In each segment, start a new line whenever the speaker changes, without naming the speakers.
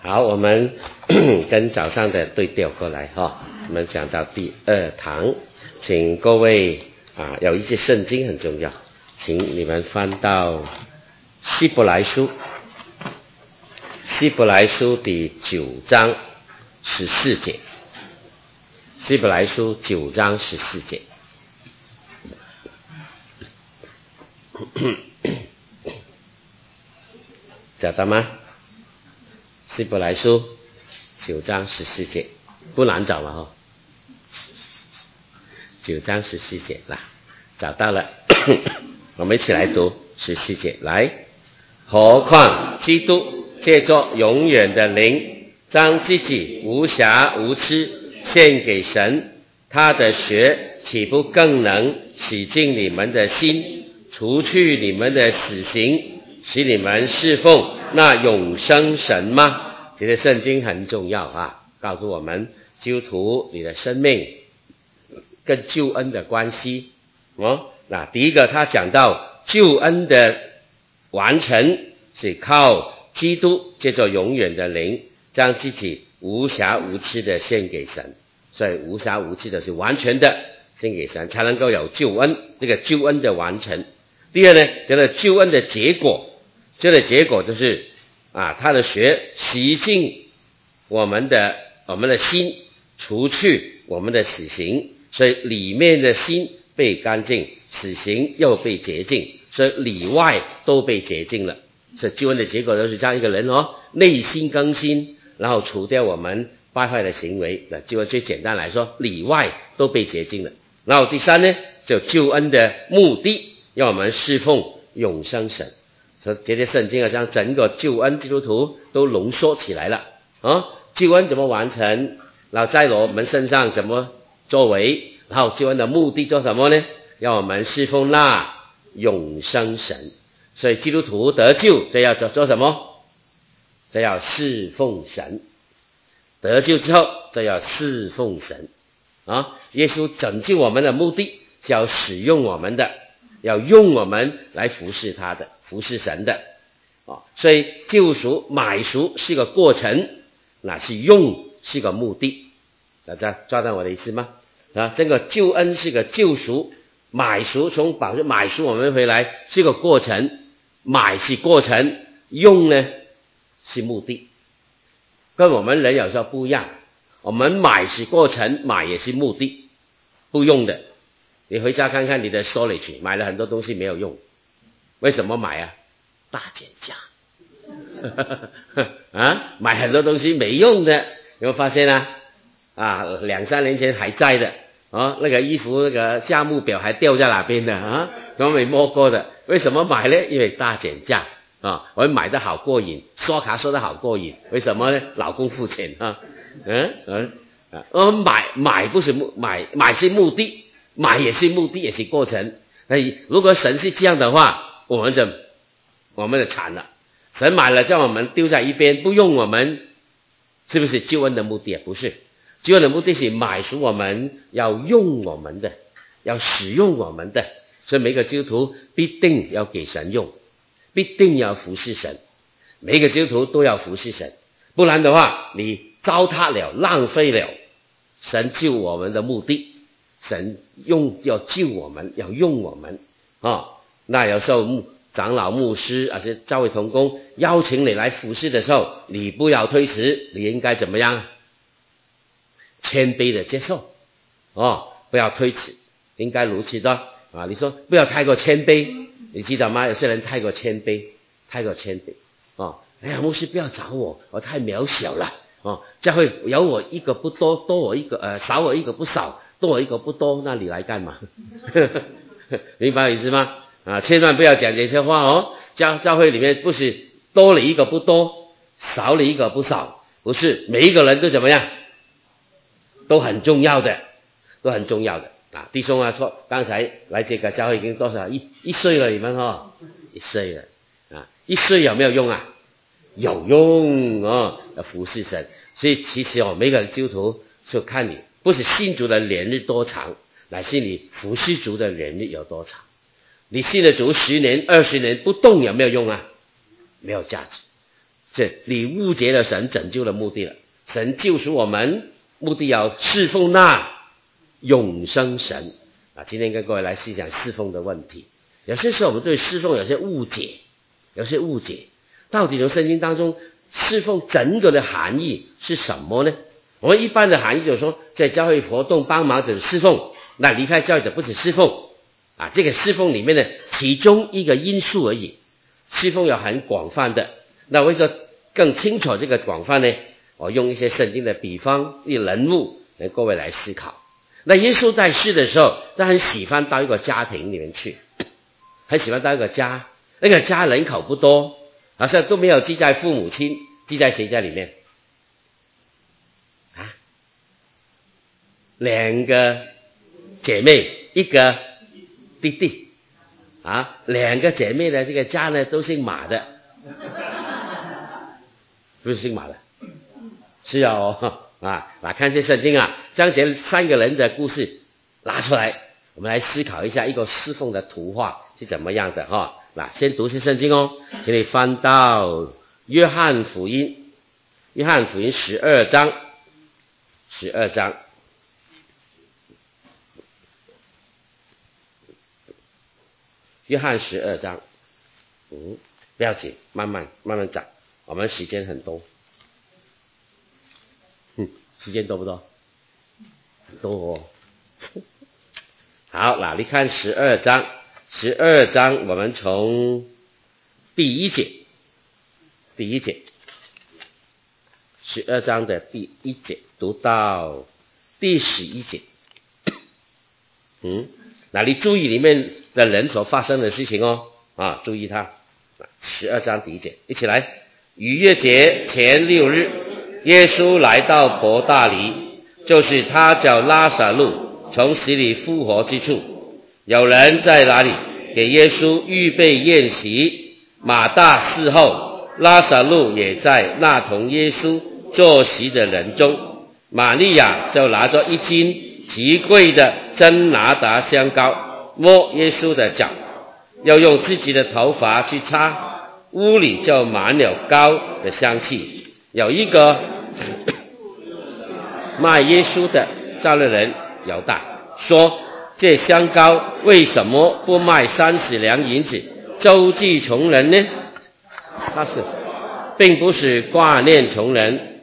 好，我们跟早上的对调过来哈。我们讲到第二堂，请各位有一些圣经很重要，请你们翻到希伯来书第9章14节，希伯来书9章14节。找到吗？希伯来书9章14节，不难找了哈。9章14节，来，找到了。我们一起来读14节，来。何况基督借着永远的灵，将自己无瑕无疵献给神，他的血岂不更能洗净你们的心，除去你们的死刑，使你们侍奉那永生神吗？这个圣经很重要啊，告诉我们基督徒你的生命跟救恩的关系那第一个他讲到救恩的完成是靠基督借着永远的灵将自己无瑕无疵的献给神，所以无瑕无疵的是完全的献给神，才能够有救恩，这个救恩的完成。第二呢，这个救恩的结果，这个结果就是他的血洗净我们的心，除去我们的死刑，所以里面的心被干净，死刑又被洁净，所以里外都被洁净了。所以救恩的结果就是这样一个人内心更新，然后除掉我们败坏的行为。救恩最简单来说，里外都被洁净了。然后第三呢，就救恩的目的，要我们侍奉永生神。所以这些圣经将整个救恩基督徒都浓缩起来了救恩怎么完成，然后在我们身上怎么作为，然后救恩的目的做什么呢？要我们侍奉那永生神。所以基督徒得救，这要做什么？这要侍奉神。得救之后，这要侍奉神耶稣拯救我们的目的是要使用我们的，要用我们来服侍他的，服侍神的所以救赎买赎是个过程，那是用是个目的。大家抓到我的意思吗？这个救恩是个救赎，买赎从宝血买赎我们回来是个过程，买是过程，用呢是目的。跟我们人有时候不一样，我们买是过程，买也是目的，不用的。你回家看看你的 storage， 买了很多东西没有用，为什么买大减价买很多东西没用的，有没有发现2-3年前还在的那个衣服那个价目表还掉在哪边的怎么没摸过的？为什么买呢？因为大减价我们买的好过瘾，刷卡刷的好过瘾，为什么呢？老公付钱买不是买是目的，买也是目的，也是过程。如果神是这样的话，我们就惨了。神买了叫我们丢在一边不用我们，是不是救恩的目的？不是，救恩的目的是买赎我们，要用我们的，要使用我们的。所以每个基督徒必定要给神用，必定要服侍神，每一个基督徒都要服侍神，不然的话你糟蹋了，浪费了神救我们的目的。神要救我们，要用我们那有时候长老牧师是教会同工邀请你来服侍的时候，你不要推迟，你应该怎么样？谦卑的接受不要推迟，应该如此的你说不要太过谦卑，你知道吗？有些人太过谦卑牧师不要找我太渺小了教会有我一个不多，多我一个少我一个不少，多我一个不多，那你来干嘛明白我意思吗？千万不要讲这些话教会里面不是多了一个不多，少了一个不少，不是每一个人都怎么样，都很重要的弟兄说刚才来这个教会已经多少一岁了，你们1岁了1岁有没有用有用要服侍神。所以其实每个基督徒就看你不是信主的年日多长，乃是你服侍主的年日有多长。你信了主10年20年不动有没有用没有价值。 是你误解了神拯救的目的了。神救赎我们，目的要侍奉那永生神啊！今天跟各位来思想侍奉的问题。有些时候我们对侍奉有些误解，到底从圣经当中侍奉整个的含义是什么呢？我们一般的含义就是说，在教会活动帮忙者侍奉，那离开教会者不止侍奉啊，这个侍奉里面的其中一个因素而已。侍奉有很广泛的，那为了更清楚这个广泛呢，我用一些圣经的比方、一人物让各位来思考。那耶稣在世的时候，他很喜欢到一个家庭里面去，很喜欢到一个家，那个家人口不多，好像都没有记在父母亲，记在谁家里面啊？2个姐妹，一个弟弟啊，2个姐妹的这个家呢都姓马的，不是姓马的，是哦啊，来看些圣经啊，将这3个人的故事拿出来，我们来思考一下一个侍奉的图画是怎么样的哈。来，先读些圣经哦，请你翻到约翰福音12章，约翰12章，不要紧，慢慢讲，我们时间很多。时间多不多？很多哦。好，那你看12章我们从第一节，12章的第1节读到第11节。那你注意里面的人所发生的事情哦，啊，注意他。12章第1节，一起来。逾越节前6日，耶稣来到伯大尼，就是他叫拉撒路从死里复活之处。有人在那里给耶稣预备宴席，马大侍候，拉撒路也在那同耶稣坐席的人中。玛利亚就拿着1斤极贵的真拿达香膏，摸耶稣的脚，又用自己的头发去擦，屋里就满了膏的香气。有一个卖耶稣的加略人犹大说，这香膏为什么不卖30两银子周济穷人呢？他是并不是挂念穷人，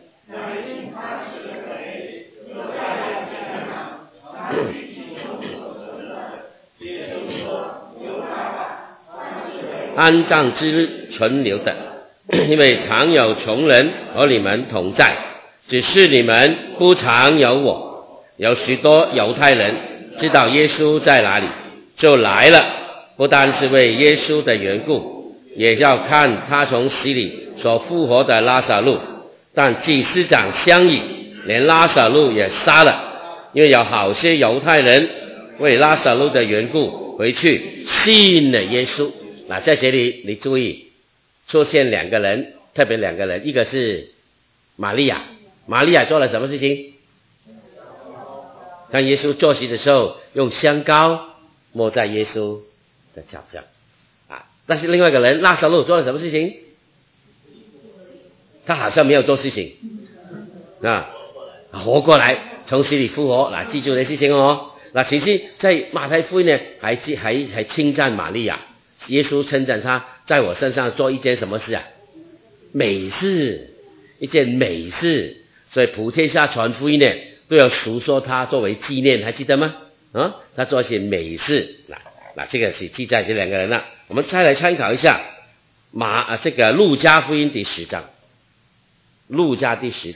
安葬之日存留的，因为常有穷人和你们同在，只是你们不常有我。有许多犹太人知道耶稣在哪里，就来了，不单是为耶稣的缘故，也要看他从死里所复活的拉撒路。但祭司长相议，连拉撒路也杀了，因为有好些犹太人为拉撒路的缘故回去信了耶稣。那在这里你注意出现2个人，特别2个人，一个是玛利亚，玛利亚做了什么事情？当耶稣坐席的时候，用香膏抹在耶稣的脚上啊。但是另外一个人拉撒路做了什么事情？他好像没有做事情啊，活过来，从死里复活。记住的事情哦。其实在马太福音呢，还称赞玛利亚，耶稣称赞他在我身上做一件什么事啊？美事，一件美事。所以普天下传福音呢，都要述说他作为纪念，还记得吗？他做一些美事。那这个是记载这2个人了。我们再来参考一下这个路加福音第10章，路加第10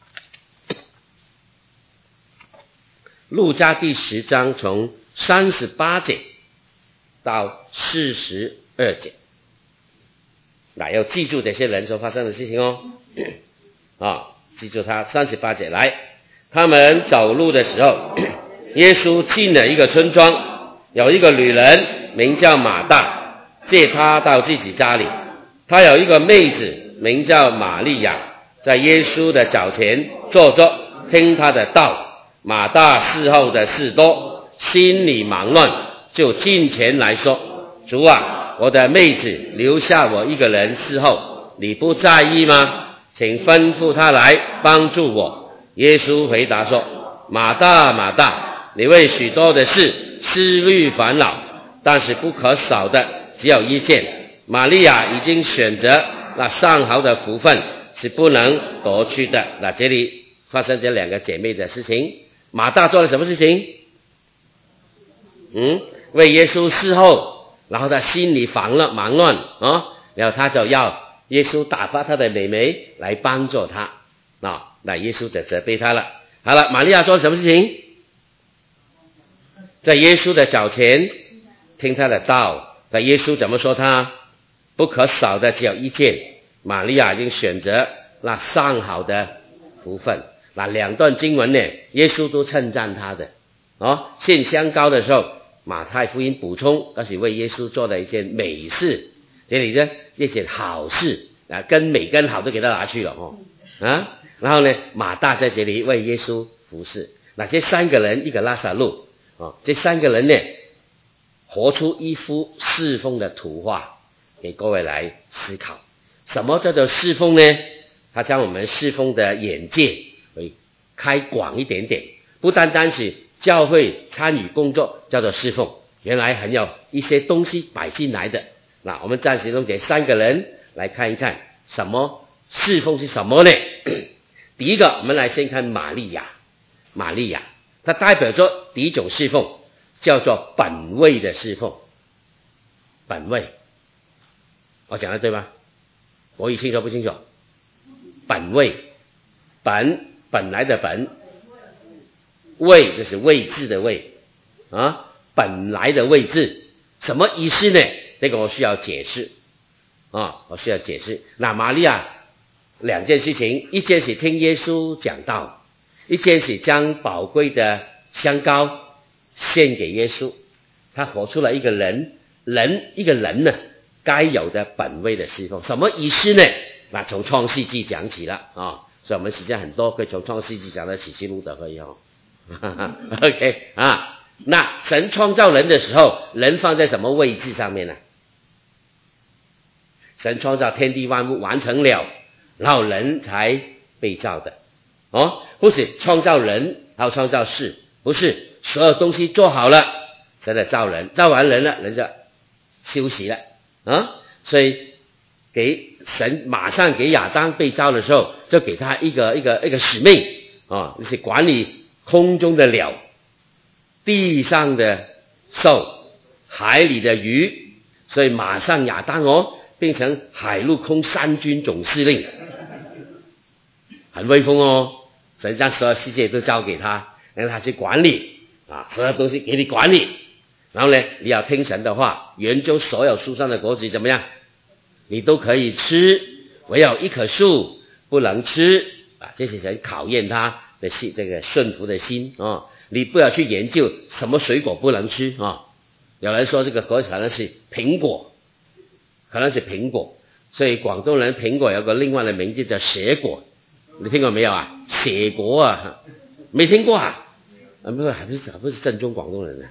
章从38节到42节。要记住这些人所发生的事情哦。记住他38节来，他们走路的时候，耶稣进了一个村庄，有一个女人名叫马大，接他到自己家里。他有一个妹子名叫玛利亚，在耶稣的脚前坐着听他的道。马大侍候的事多，心里忙乱，就近前来说，主啊，我的妹子留下我一个人侍候， 你不在意吗？请吩咐他来帮助我。耶稣回答说，马大马大，你为许多的事思虑烦恼，但是不可少的只有一件，玛利亚已经选择那上好的福分，是不能夺去的。那这里发生这两个姐妹的事情，马大做了什么事情？为耶稣侍候，然后他心里忙乱啊，然后他就要耶稣打发他的妹妹来帮助他啊，那耶稣就责备他了。好了，玛利亚做了什么事情？在耶稣的脚前听他的道。那耶稣怎么说他？不可少的只有一件，玛利亚已经选择那上好的福分。那两段经文呢，耶稣都称赞他的献香膏的时候，马太福音补充那是为耶稣做的一件美事，这里呢一件好事啊，跟美跟好都给他拿去了然后呢，马大在这里为耶稣服侍。那这三个人，一个拉撒路这三个人呢，活出一幅侍奉的图画给各位来思考。什么叫做侍奉呢？它将我们侍奉的眼界会开广一点点，不单单是教会参与工作叫做侍奉，原来还有一些东西摆进来的。那我们暂时用这三个人来看一看什么侍奉是什么呢？第一个，我们来先看玛利亚。玛利亚它代表着第一种侍奉，叫做本位的侍奉。本位，我讲的对吗？国语清楚不清楚？本位，本来的本，位就是位置的位本来的位置，什么意思呢？这个我需要解释我需要解释。那玛利亚两件事情，一件是听耶稣讲道，一件是将宝贵的香膏献给耶稣。他活出了一个人呢该有的本位的侍奉。什么意思呢？那从创世纪讲起了所以我们时间很多，可以从创世纪讲到启示录的可以OK 那神创造人的时候，人放在什么位置上面呢？神创造天地万物完成了，然后人才被造的不是创造人然后创造事，不是所有东西做好了神的造人，造完人了，人就休息了所以给神马上给亚当被造的时候，就给他一个使命就是管理空中的鸟，地上的兽，海里的鱼。所以马上亚当变成海陆空三军总司令，很威风神将所有世界都交给他，让他去管理所有东西给你管理。然后呢，你要听神的话，园中所有树上的果子怎么样你都可以吃，唯有一棵树不能吃这是神考验他的心，这个顺服的心你不要去研究什么水果不能吃有人说这个果可能是苹果，所以广东人苹果有个另外的名字叫蛇果，你听过没有蛇果没听过不是正宗广东人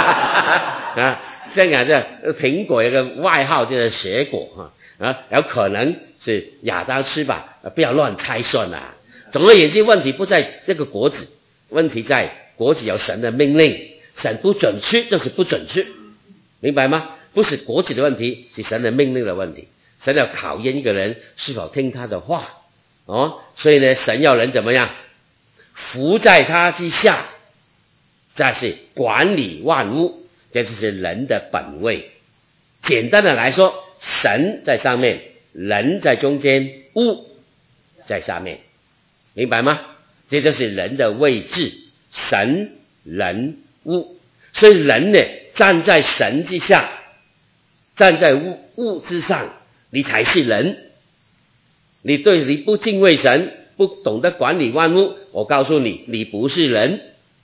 香港这苹果有个外号叫做蛇果有可能是亚当吃吧，不要乱猜算总而言之，问题不在这个果子，问题在果子有神的命令，神不准吃就是不准吃，明白吗？不是果子的问题，是神的命令的问题。神要考验一个人是否听他的话所以呢，神要人怎么样？服在他之下，这是管理万物，这就是人的本位。简单的来说，神在上面，人在中间，物在下面，明白吗？这就是人的位置，神人物。所以人呢，站在神之下，站在物之上，你才是人。你不敬畏神，不懂得管理万物，我告诉你，你不是人。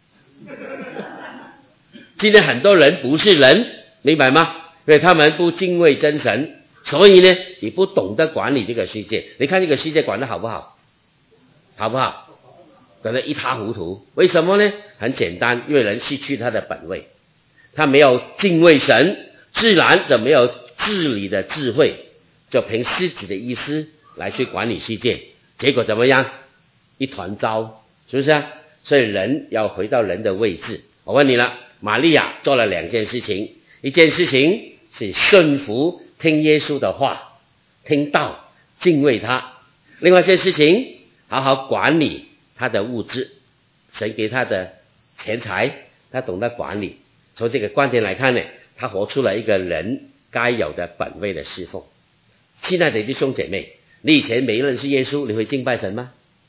今天很多人不是人，明白吗？因为他们不敬畏真神，所以呢，你不懂得管理这个世界。你看这个世界管得好不好？好不好？管得一塌糊涂。为什么呢？很简单，因为人失去他的本位，他没有敬畏神，自然就没有治理的智慧， 就凭自己的意思来去管理世界，结果怎么样？一团糟，是不是啊？所以人要回到人的位置。我问你了，玛利亚做了2件事情，一件事情是顺服听耶稣的话，听道，敬畏他；另外一件事情，好好管理他的物质，神给他的钱财，他懂得管理。从这个观点来看呢，他活出了一个人该有的本位的侍奉。亲爱的弟兄姐妹，你以前没认识耶稣，你会敬拜神吗？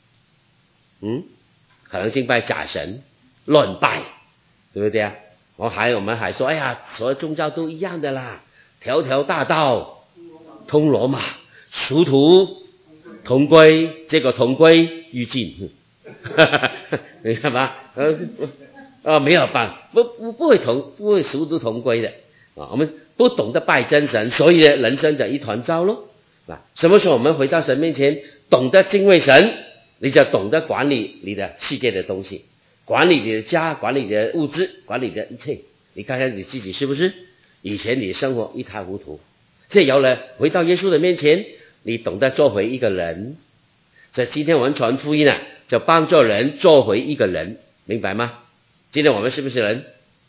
可能敬拜假神，乱拜，对不对啊？我们还说，哎呀，所有宗教都一样的啦，条条大道通罗马，殊途同归，结果同归于尽。你看吧，没有办法，不会殊途同归的啊！我们不懂得拜真神，所以呢，人生的一团糟咯。什么时候我们回到神面前，懂得敬畏神，你就懂得管理你的世界的东西，管理你的家，管理你的物质，管理你的一切。你看看你自己是不是？以前你生活一塌糊涂，现在有了回到耶稣的面前，你懂得做回一个人。所以今天我们传福音就帮助人做回一个人，明白吗？今天我们是不是人？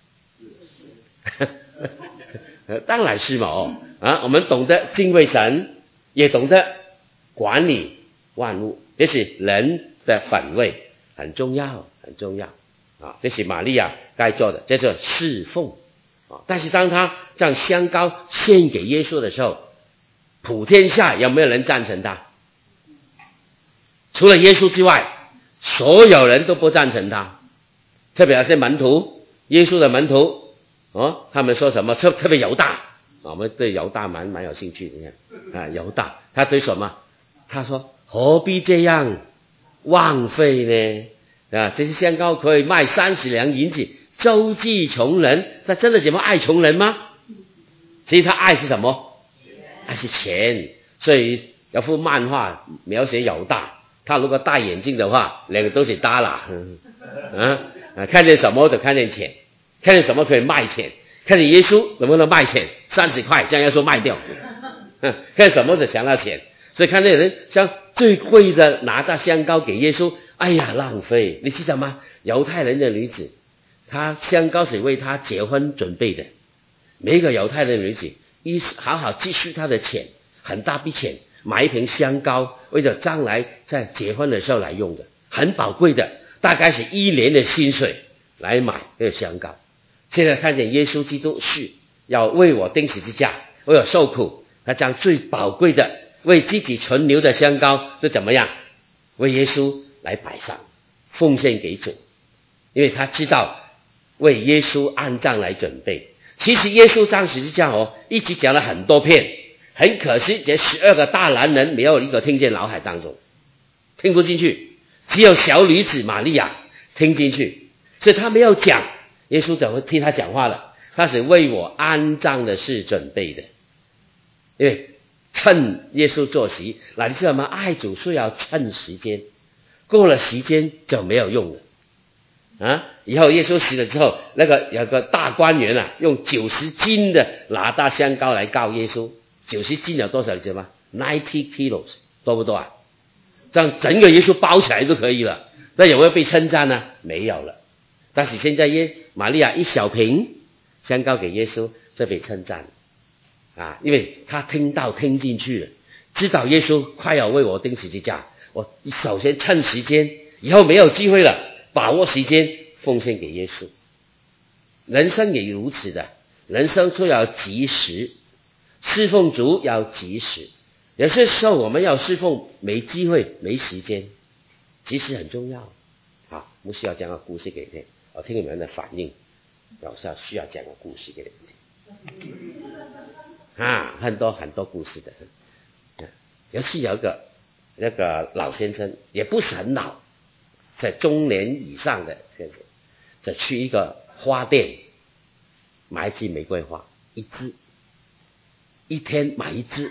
当然是嘛我们懂得敬畏神，也懂得管理万物，这是人的本位，很重要，很重要这是玛利亚该做的，这叫侍奉但是当他将香膏献给耶稣的时候，普天下有没有人赞成他？除了耶稣之外，所有人都不赞成他。特别是门徒，耶稣的门徒他们说什么？特别犹大我们对犹大蛮有兴趣的。你看犹大他对什么？他说何必这样浪费呢？这些香膏可以卖30两银子，周济穷人。他真的怎么爱穷人吗？其实他爱是什么？爱是钱。所以有幅漫画描写犹大，他如果戴眼镜的话，2个都是耷拉看见什么就看见钱，看见什么可以卖钱，看见耶稣能不能卖钱，30块这样要说卖掉看见什么就想到钱。所以看见人像最贵的拿到香膏给耶稣，哎呀浪费。你记得吗？犹太人的女子，她香膏是为她结婚准备的。每一个犹太的女子好好积蓄她的钱，很大笔钱买一瓶香膏，为了将来在结婚的时候来用的，很宝贵的，大概是1年的薪水来买这个香膏。现在看见耶稣基督是要为我钉十字架，为我受苦，他将最宝贵的为自己存留的香膏就怎么样为耶稣来摆上，奉献给主，因为他知道为耶稣安葬来准备。其实耶稣上十字架一直讲了很多遍，很可惜这12个大男人没有一个听见脑海当中，听不进去，只有小女子玛利亚听进去，所以他没有讲。耶稣怎么替他讲话了？他是为我安葬的事准备的。因为趁耶稣坐席，你知道吗？爱主是要趁时间，过了时间就没有用了以后耶稣死了之后，有个大官员用90斤的拿大香膏来告耶稣。90斤有多少你知道吗？90 kilos， 多不多啊？这样整个耶稣包起来就可以了。那有没有被称赞呢？没有了。但是现在玛利亚一小瓶香膏给耶稣，这被称赞因为他听进去了，知道耶稣快要为我钉十字架，我首先趁时间，以后没有机会了，把握时间奉献给耶稣。人生也如此的，人生就要及时，侍奉主要及时。有些时候我们要侍奉没机会没时间，及时很重要。好，牧师要讲个故事给你听，我听你们的反应，老师需要讲个故事给你们听很多故事的。尤其有一个老先生，也不是很老，在中年以上的先生，就去一个花店买一支玫瑰花，一支，一天买一支，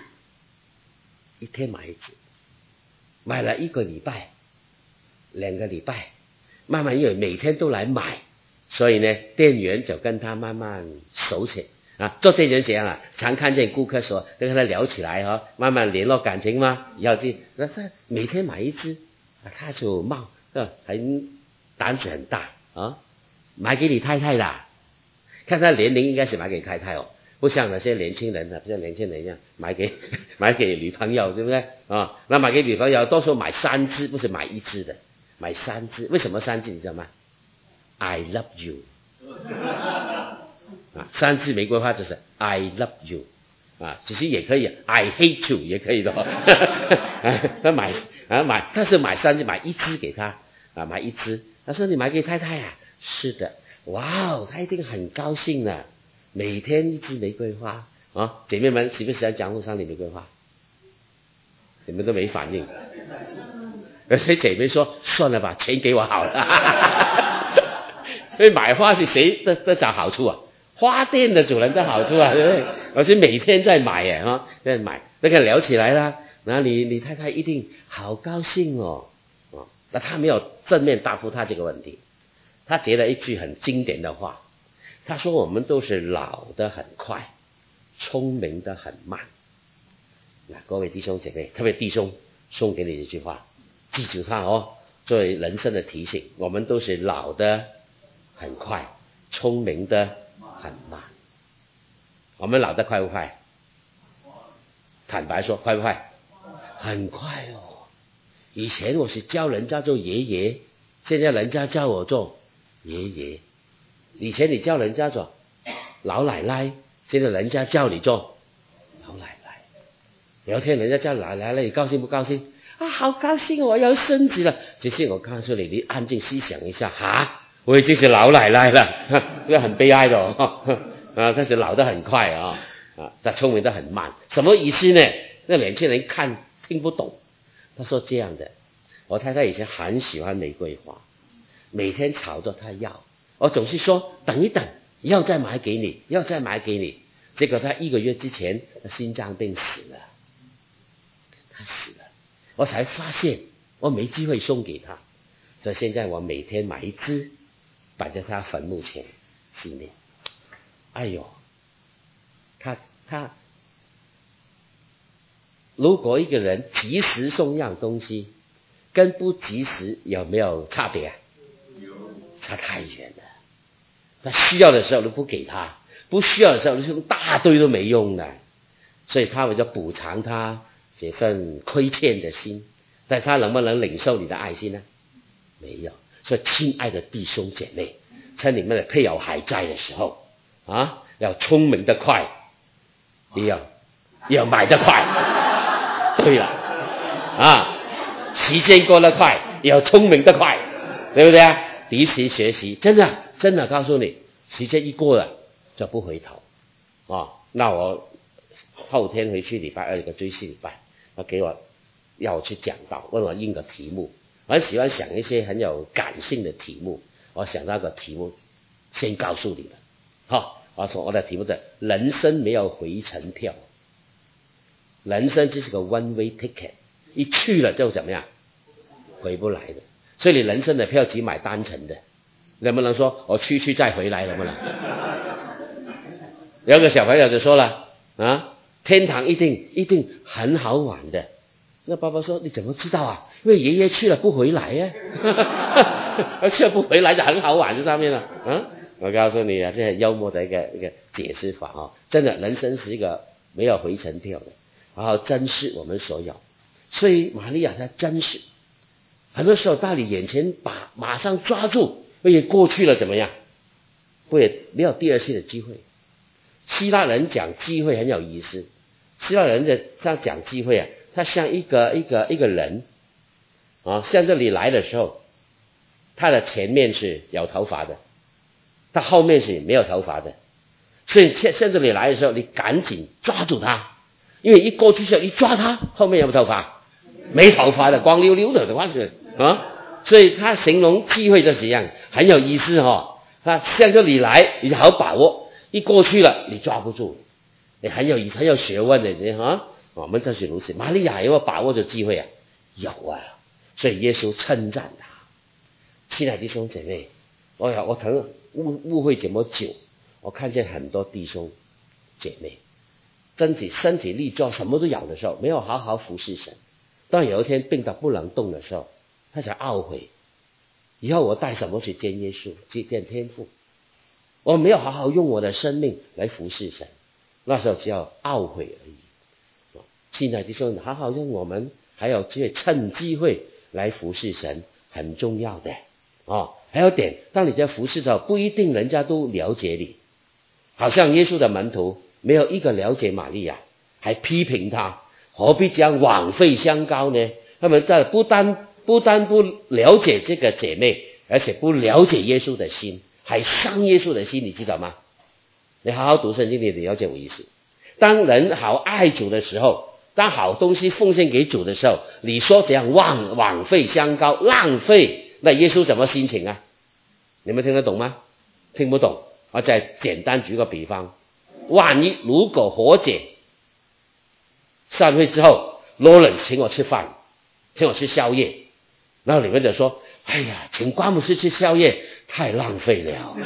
买了1个礼拜2个礼拜，慢慢因为每天都来买，所以呢店员就跟他慢慢收钱， 做店员怎样啊？常看见顾客说，跟他聊起来慢慢联络感情嘛。以后那他每天买一只他就胆子很大买给你太太啦。看他年龄应该是买给太太不像那些年轻人不像年轻人一样买给女朋友，对不对那买给女朋友多数买3只，不是买1只的，买3只。为什么3只你知道吗？ I love you 3只玫瑰花就是 I love you 其实也可以I hate you 也可以的他是买3只，买1只给他买1只。他说你买给太太是的。哇他一定很高兴呢，每天1支玫瑰花姐妹们喜不喜欢江户山里玫瑰花？你们都没反应。有些姐妹说算了吧，钱给我好了因为买花是谁的找好处花店的主人的好处对不对？而且每天在买在买，那个聊起来啦，然后你太太一定好高兴那他没有正面答复他这个问题，他觉得一句很经典的话，他说我们都是老得很快，聪明得很慢。各位弟兄姐妹，特别弟兄送给你一句话，记住它作为人生的提醒，我们都是老得很快，聪明得很慢。我们老得快不快？坦白说快不快？很快以前我是叫人家做爷爷，现在人家叫我做爷爷。以前你叫人家做老奶奶，现在人家叫你做老奶奶。有一天人家叫奶奶了，你高兴不高兴？好高兴我有孙子了。其实我告诉你，你安静思想一下我已经是老奶奶了这很悲哀的但是老得很快他聪明得很慢。什么意思呢？那年轻人听不懂。他说这样的，我太太以前很喜欢玫瑰花，每天吵着她要，我总是说等一等，要再买给你，要再买给你。结果她1个月之前心脏病死了，她死了，我才发现我没机会送给她，所以现在我每天买1支摆在她坟墓前纪念。哎呦，他如果一个人及时送样东西跟不及时有没有差别差太远了。他需要的时候你不给他，不需要的时候你一大堆都没用的，所以他为了补偿他这份亏欠的心，但他能不能领受你的爱心呢？没有。所以亲爱的弟兄姐妹，趁你们的配偶还在的时候要聪明得快，要买得快。对了时间过得快，要聪明得快，对不对彼此学习，真的告诉你，时间一过了就不回头那我后天回去礼拜2一个追思礼拜，要我去讲道，问我印个题目。我很喜欢想一些很有感性的题目，我想到个题目先告诉你们我说我的题目是人生没有回程票。人生就是个 one way ticket， 一去了就怎么样，回不来的。所以你人生的票只买单程的，能不能说我去再回来？能不能？有个小朋友就说了天堂一定很好玩的。那爸爸说你怎么知道因为爷爷去了不回来去了不回来就很好玩，这上面了我告诉你这很幽默的一个解释法真的，人生是一个没有回程票的，然后珍视我们所有。所以玛利亚她珍视，很多时候到你眼前马上抓住，因为过去了怎么样，没有第二次的机会。希腊人讲机会很有意思，希腊人这样讲机会他像一个人向这里来的时候，他的前面是有头发的，他后面是没有头发的，所以向这里来的时候你赶紧抓住他，因为一过去的时候一抓他，后面有没有头发？没头发的，光溜溜的话是所以他形容机会就是这样，很有意思他向这里来你就好把握，一过去了你抓不住，你很有意思，很有学问的我们就是如此。玛利亚有没有把握的机会有所以耶稣称赞他。亲爱的弟兄姐妹，我曾误会这么久，我看见很多弟兄姐妹，身体力壮什么都有的时候，没有好好服侍神，当有一天病到不能动的时候，他才懊悔，以后我带什么去见耶稣，去见天父？我没有好好用我的生命来服侍神，那时候只要懊悔而已。亲爱的弟兄，好好用我们还有机会，趁机会来服侍神，很重要的还有点，当你在服侍的时候，不一定人家都了解你。好像耶稣的门徒没有一个了解玛利亚，还批评他何必这样枉费香膏呢？他们不单不了解这个姐妹，而且不了解耶稣的心，还伤耶稣的心，你知道吗？你好好读圣经，你了解我意思。当人好爱主的时候，当好东西奉献给主的时候，你说怎样枉费香膏，浪费，那耶稣什么心情啊？你们听得懂吗？听不懂。我再简单举个比方，万一如果火姐散会之后 Lawrence 请我吃饭，请我吃宵夜，然后你们就说，哎呀，请关牧师吃宵夜太浪费了。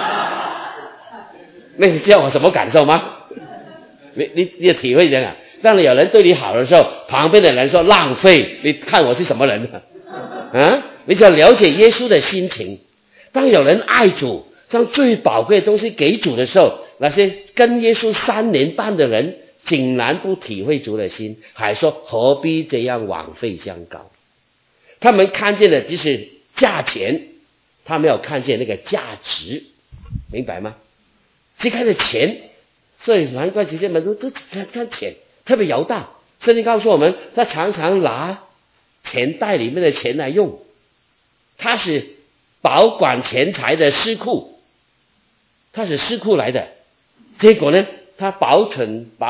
那你知道我什么感受吗？你体会一点啊。当你有人对你好的时候，旁边的人说浪费，你看我是什么人你就要了解耶稣的心情。当有人爱主，将最宝贵的东西给主的时候，那些跟耶稣3年半的人竟然不体会主的心，还说何必这样枉费香膏。他们看见的只是价钱，他没有看见那个价值，明白吗？只看着钱，所以难怪这些门徒都看钱，特别犹大。圣经告诉我们，他常常拿钱袋里面的钱来用，他是保管钱财的司库，他是司库来的。结果呢，他保守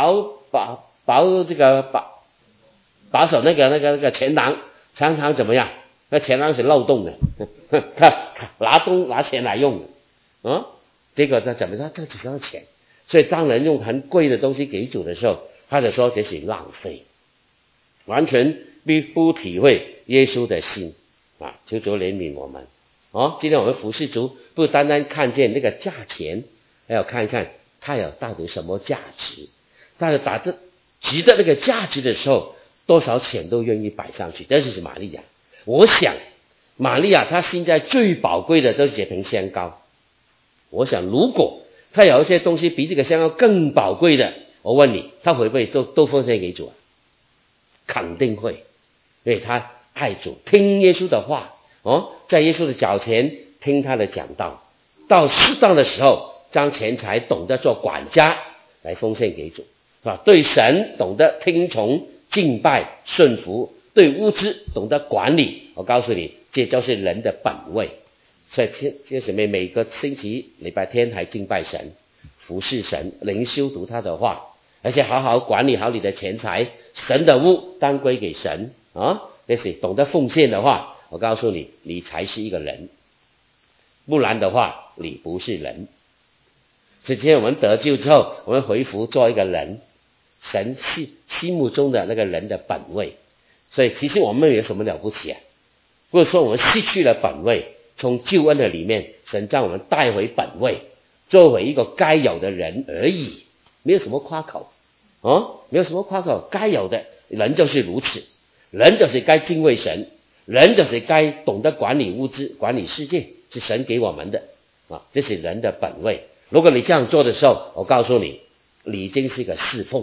那个钱囊，常常怎么样？那钱囊是漏洞的，他拿钱来用的结果他怎么样？这只是钱。所以当人用很贵的东西给主的时候，他就说这是浪费，完全不体会耶稣的心求主怜悯我们今天我们服侍主，不单单看见那个价钱，还要看一看他有到底什么价值。他打着值得那个价值的时候，多少钱都愿意摆上去。这就是玛利亚。我想玛利亚她现在最宝贵的都是这瓶香膏。我想如果他有一些东西比这个香膏更宝贵的，我问你，他会不会都奉献给主啊？肯定会，因为他爱主，听耶稣的话在耶稣的脚前听他的讲道，到适当的时候将钱财懂得做管家来奉献给主，是吧？对神懂得听从敬拜顺服，对物资懂得管理。我告诉你，这就是人的本位。所以就是每个星期礼拜天还敬拜神，服侍神，灵修读他的话，而且好好管理好你的钱财，神的物当归给神这是懂得奉献的话，我告诉你，你才是一个人，不然的话你不是人。所以今天我们得救之后，我们回复做一个人，神心目中的那个人的本位。所以其实我们有什么了不起啊？不是说我们失去了本位，从救恩的里面，神将我们带回本位，作为一个该有的人而已，没有什么夸口没有什么夸口，该有的人就是如此，人就是该敬畏神，人就是该懂得管理物资，管理世界，是神给我们的这是人的本位。如果你这样做的时候，我告诉你，你已经是一个侍奉，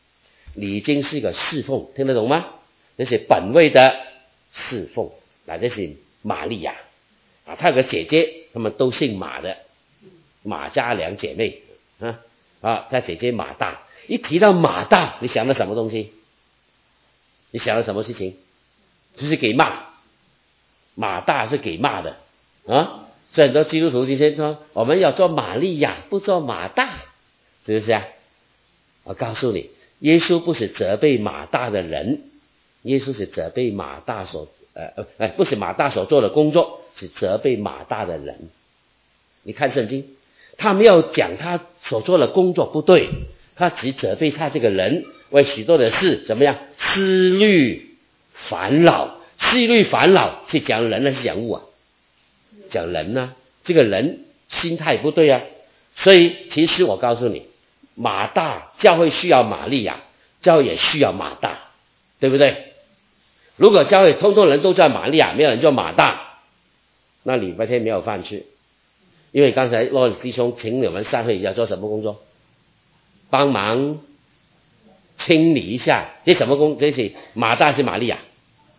听得懂吗？这是本位的侍奉。这是玛利亚她有个姐姐，她们都姓马的，马家2姐妹她姐姐马大。一提到马大，你想到什么东西？你想到什么事情？就是给骂，马大是给骂的所以很多基督徒今天说我们要做玛利亚，不做马大，是不是我告诉你，耶稣不是责备马大的人，耶稣是责备马大不是马大所做的工作，是责备马大的人。你看圣经，他没有讲他所做的工作不对，他只责备他这个人为许多的事怎么样思虑烦恼。是讲人还是讲物啊？讲人这个人心态不对所以其实我告诉你， 马大，教会需要玛利亚，教会也需要马大，对不对？如果教会通通人都叫玛利亚，没有人叫马大，那礼拜天没有饭吃。因为刚才洛弟兄请你们散会要做什么工作？帮忙清理一下，这什么工？这是马大是玛利亚？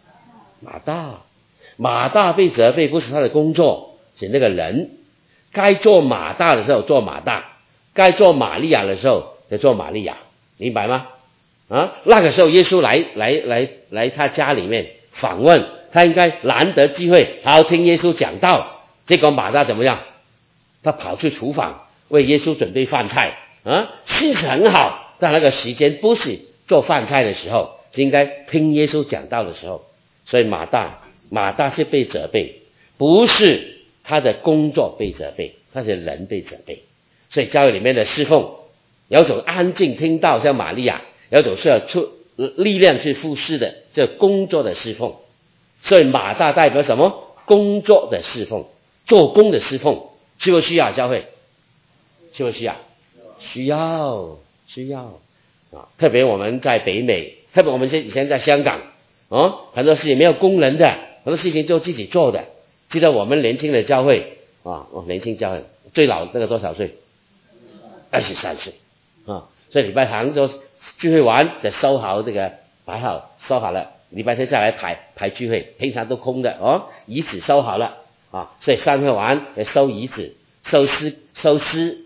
马大被责备不是他的工作，是那个人。该做马大的时候做马大，该做玛利亚的时候就做玛利亚，明白吗？那个时候耶稣来他家里面访问，他应该难得机会好好听耶稣讲道。结果马大怎么样？他跑去厨房为耶稣准备饭菜心思很好，但那个时间不是做饭菜的时候，是应该听耶稣讲道的时候。所以马大是被责备，不是他的工作被责备，他是人被责备。所以教会里面的侍奉有种安静听道像玛利亚，有种是要出力量去服侍的，这工作的侍奉。所以马大代表什么？工作的侍奉，做工的侍奉。需不需要教会？需不需要？需要特别我们在北美，特别我们以前在香港很多事情没有工人的，很多事情就自己做的。记得我们年轻的教会年轻教会最老那个多少岁？23岁所以礼拜堂就聚会完就收好这个摆好，收好了，礼拜天再来排聚会，平常都空的椅子收好了所以散会完也收椅子，收诗收诗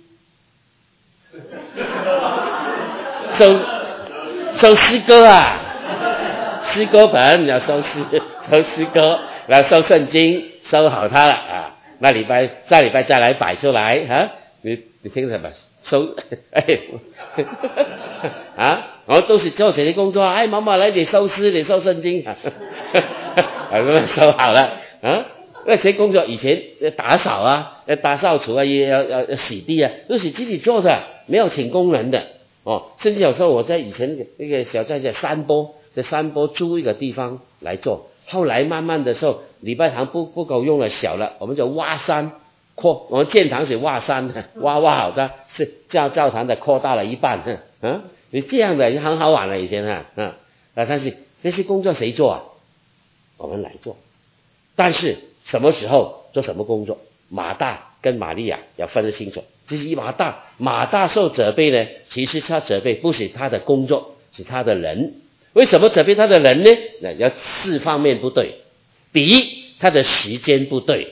歌诗歌本要收诗歌，然后收圣经，收好它了那下礼拜再来摆出来你听什么？收我都是做这些工作妈妈来你收诗，你收圣经收好了那些工作以前打扫打扫除要洗地都是自己做的，没有请工人的甚至有时候我在以前那个小在山坡租一个地方来做，后来慢慢的时候礼拜堂不够用了，小了，我们就挖山扩，我们建堂是挖山挖好的，是教堂的扩大了一半你这样的很好玩了以前但是这些工作谁做我们来做。但是什么时候做什么工作，马大跟玛利亚要分得清楚。这是马大受责备呢，其实他责备不是他的工作，是他的人。为什么责备他的人呢？要4方面不对。第一，他的时间不对，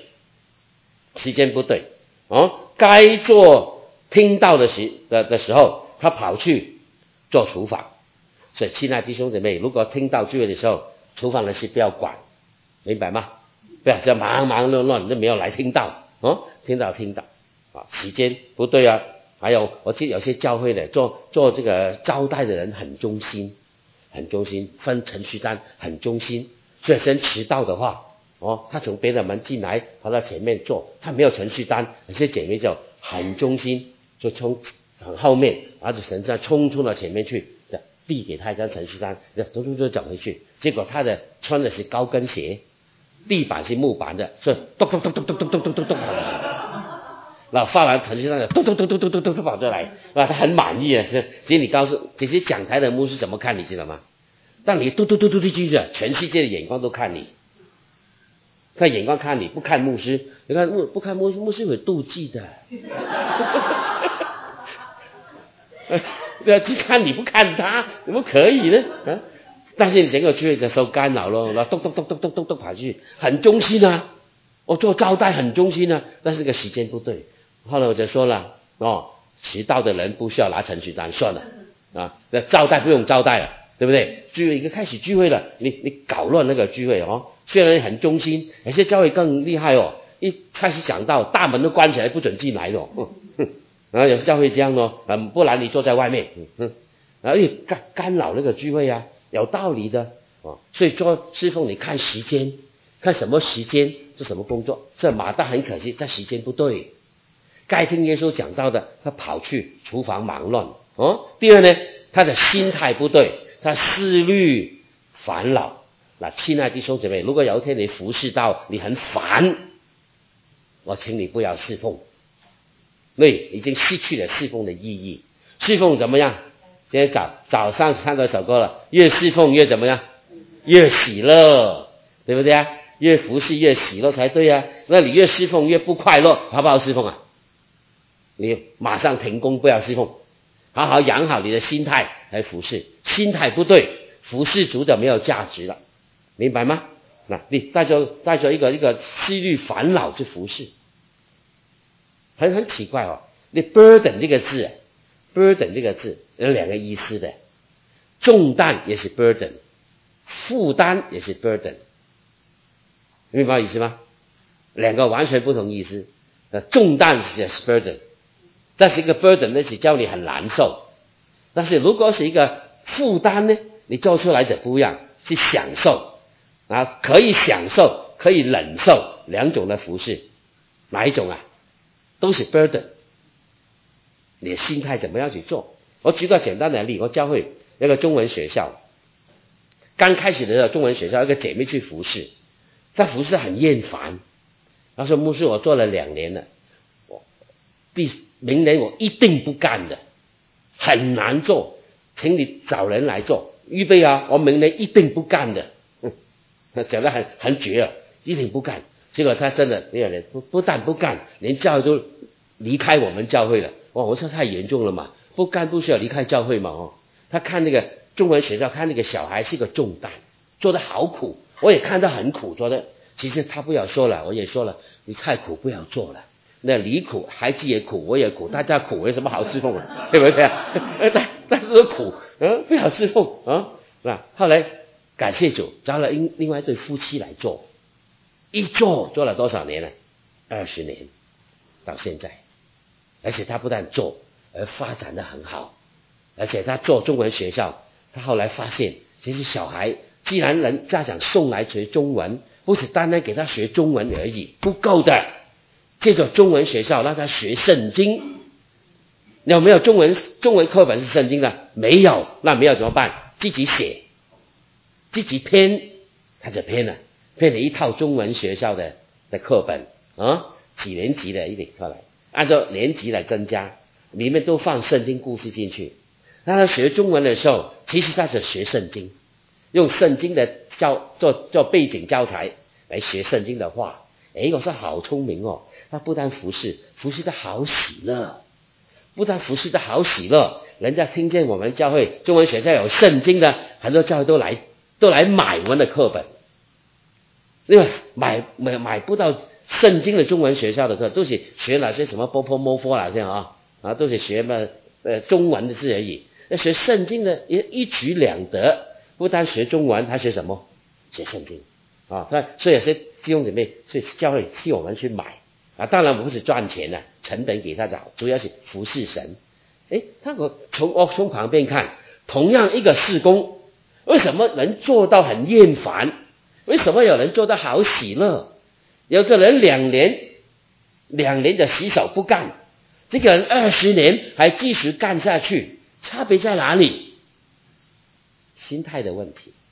该做听到的时候他跑去做厨房。所以亲爱的弟兄姊妹，如果听到聚会的时候，厨房的事不要管，明白吗？不要这忙乱都没有来听到听到时间不对还有我记得有些教会的做这个招待的人很忠心，分程序单很忠心。所以先迟到的话他从别的门进来跑到前面坐，他没有程序单，有些姐妹就很忠心，就从很后面然后就神这样冲到前面去，递给他一张程序单，就走回去。结果他的穿的是高跟鞋，地板是木板的，所以咚咚咚咚咚咚咚咚咚咚，然后发完程序单咚咚咚咚咚咚咚跑出来他很满意其实你告诉这些讲台的牧师怎么看你知道吗？当你嘟嘟嘟嘟进去，全世界的眼光都看你，他眼光看你，不看牧师。你看不看牧师会妒忌的只看你不看他，怎么可以呢但是你整个聚会就受干扰了，然后咚咚咚咚咚咚咚跑去，很忠心我做招待很忠心但是这个时间不对。后来我就说了迟到的人不需要拿程序单，算了那招待不用招待了，对不对？聚会一个开始聚会了，你搞乱那个聚会虽然很忠心，有些教会更厉害一开始讲到大门都关起来不准进来然后有些教会这样不然你坐在外面然后干扰那个聚会有道理的所以做侍奉你看时间，看什么时间做什么工作。这马大很可惜，这时间不对，该听耶稣讲到的他跑去厨房忙乱第二呢，他的心态不对，他思虑烦恼。亲爱的弟兄姐妹，如果有一天你服侍到你很烦，我请你不要侍奉，因为已经失去了侍奉的意义。 侍奉怎么样？今天早上唱的首歌了，越侍奉越怎么样？越喜乐，对不对啊？越服侍越喜乐才对啊。那你越侍奉越不快乐，好不好侍奉啊？你马上停工，不要侍奉，好好养好你的心态来服侍。心态不对，服侍主就没有价值了，明白吗？那你带着一个思虑烦恼去服侍，很奇怪哦。你 burden 这个字 ，burden 这个字有两个意思的，重担也是 burden， 负担也是 burden， 明白我意思吗？两个完全不同意思。重担是 burden， 但是一个 burden 呢是叫你很难受，但是如果是一个负担呢，你做出来就不一样，是享受啊，可以享受，可以忍受，两种的服侍，哪一种啊？都是 burden。你的心态怎么样去做？我举个简单的例，我教会那个中文学校，刚开始的时候，中文学校一个姐妹去服侍，她服侍很厌烦，她说牧师，我做了2年了，明年我一定不干的，很难做，请你找人来做，预备啊，我明年一定不干的。讲得很绝啊，一定不干。结果他真的没有人不但不干，连教会都离开我们教会了。哇，我说太严重了嘛，不干不需要离开教会嘛哦。他看那个中文学校，看那个小孩是个重担，做得好苦，我也看到很苦做的。其实他不要说了，我也说了，你太苦不要做了。那你苦，孩子也苦，我也苦，大家苦，有什么好侍奉啊？对不对啊？但是苦，不要侍奉啊。那后来感谢主，找了另外一对夫妻来做，一做了多少年了？20年，到现在。而且他不但做，而发展得很好。而且他做中文学校，他后来发现，其实小孩既然家长送来学中文，不是单单给他学中文而已，不够的。借着中文学校让他学圣经，有没有中文课本是圣经的？没有，那没有怎么办？自己写，自己编，他就编了一套中文学校的课本啊，几年级的一点出来，按照年级来增加，里面都放圣经故事进去。让他学中文的时候，其实他是学圣经，用圣经的做背景教材来学圣经的话。我说好聪明哦，他不但服侍得好喜乐，不但服侍得好喜乐，人家听见我们教会中文学校有圣经的，很多教会都来买我们的课本，因为买不到圣经的中文学校的课，都是学哪些什么波波摩佛啦这样啊，都是学中文的字而已。那学圣经的一举两得，不但学中文，他学什么？学圣经啊。所以有些弟兄姊妹，所以教会替我们去买啊，当然不是赚钱的，成本给他找，主要是服侍神。我从旁边看，同样一个事工，为什么能做到很厌烦？为什么有人做得好喜乐？有个人2年的洗手不干，这个人20年还继续干下去，差别在哪里？心态的问题，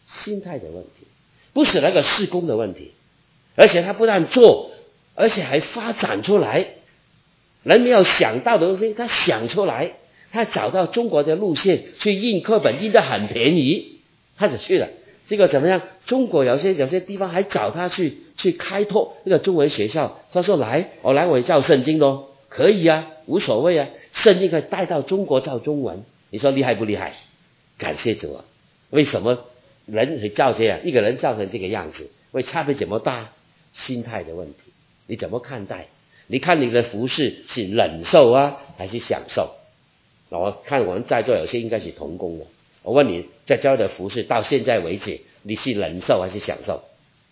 不是那个事工的问题。而且他不但做，而且还发展出来，人没有想到的东西他想出来，他找到中国的路线去印课本，印得很便宜，他就去了。这个怎么样？中国有些地方还找他去开拓这个中文学校，他说我教圣经咯，可以啊，无所谓啊，圣经可以带到中国教中文，你说厉害不厉害？感谢主啊！为什么人会教这样？一个人教成这个样子，会差别怎么大？心态的问题，你怎么看待？你看你的服事是忍受啊，还是享受？我看我们在座有些应该是同工的。我问你，在教的服事到现在为止，你是忍受还是享受？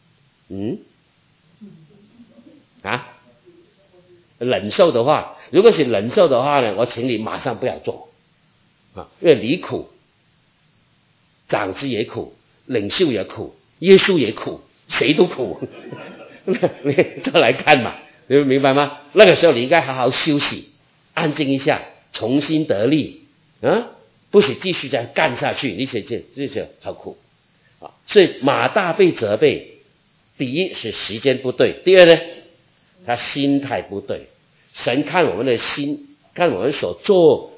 忍受的话，如果是忍受的话呢，我请你马上不要做啊，因为你苦，长子也苦，领袖也苦，耶稣也苦，谁都苦。你再来看嘛，你们明白吗？那个时候你应该好好休息，安静一下，重新得力啊，不是继续这样干下去，你这好苦啊！所以马大被责备，第一是时间不对，第二呢，他心态不对。神看我们的心，看我们所做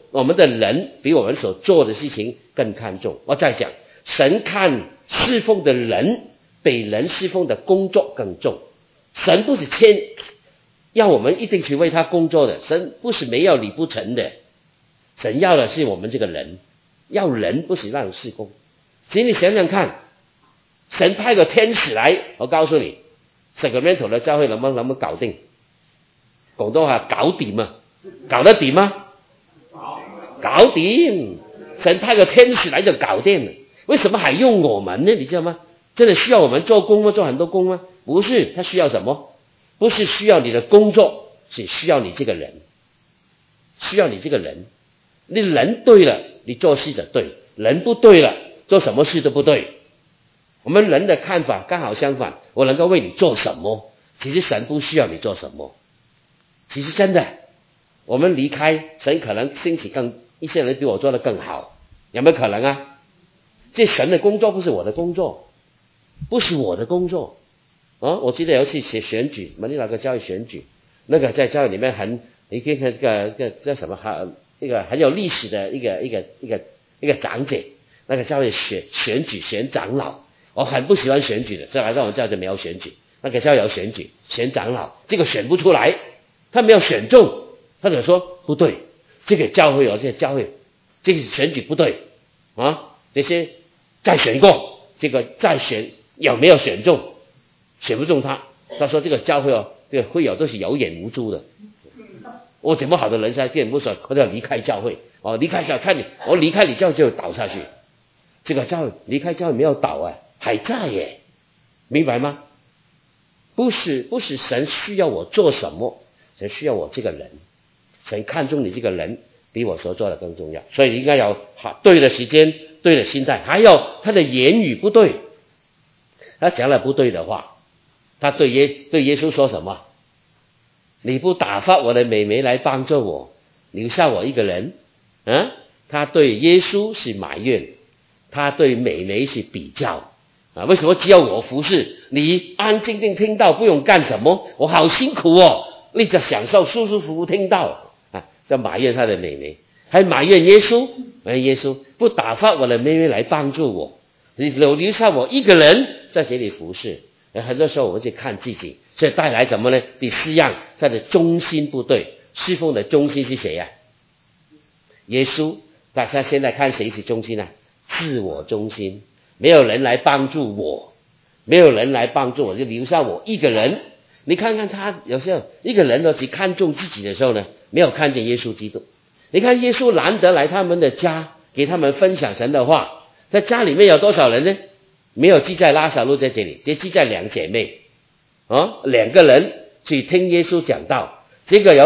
我们的人比我们所做的事情更看重。我再讲，神看侍奉的人比人侍奉的工作更重。神不是要我们一定去为他工作的，神不是没有你不成的，神要的是我们这个人，要人不是让事工。请你想想看，神派个天使来，我告诉你Sacramento 的教会能不能搞定？广东话搞定吗？搞得定吗？搞定。神派个天使来就搞定了。为什么还用我们呢？你知道吗？真的需要我们做工吗？做很多工吗？不是，他需要什么？不是需要你的工作，是需要你这个人。需要你这个人。你人对了，你做事就对；人不对了，做什么事都不对。我们人的看法刚好相反，我能够为你做什么？其实神不需要你做什么。其实真的，我们离开神，可能兴起一些人比我做得更好，有没有可能啊？这神的工作不是我的工作，不是我的工作。我记得有一次选举，马尼拉个教育选举，那个在教育里面你可以看这个叫什么一个很有历史的一个长者，那个教育选举选长老。我很不喜欢选举的，所以来到我们教就没有选举。那个教有选举选长老，这个选不出来，他没有选中，他就说不对，这个教会这个教会这个选举不对这些再选过，这个再选有没有选中？选不中他说这个教会这个会友都是有眼无珠的。我怎么好的人才见不爽，我就要离开教会离开教会，看你我离开你教会就倒下去。这个教会离开教会没有倒还在耶，明白吗？不是神需要我做什么，神需要我这个人。神看重你这个人比我所做的更重要，所以你应该有对的时间，对的心态。还有他的言语不对，他讲了不对的话。他对耶稣说什么？你不打发我的妹妹来帮助我，留下我一个人他对耶稣是埋怨，他对妹妹是比较为什么只有我服侍你？安安静静听到，不用干什么，我好辛苦你就享受舒舒服服听到就埋怨他的妹妹，还埋怨耶稣耶稣不打发我的妹妹来帮助我，留下我一个人在这里服侍。很多时候我们去看自己，所以带来什么呢？第四样，他的中心不对。侍奉的中心是谁耶稣。大家现在看谁是中心自我中心，没有人来帮助我，就留下我一个人。你看看他有时候一个人只看重自己的时候呢，没有看见耶稣基督。你看耶稣难得来他们的家，给他们分享神的话，在家里面有多少人呢？没有记在拉撒路在这里，只记在两姐妹两个人去听耶稣讲道，这个有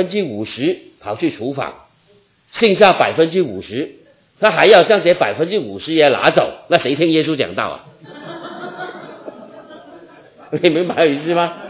50% 跑去厨房，剩下 50%他还要将这 50% 也拿走，那谁听耶稣讲道你明白意思吗？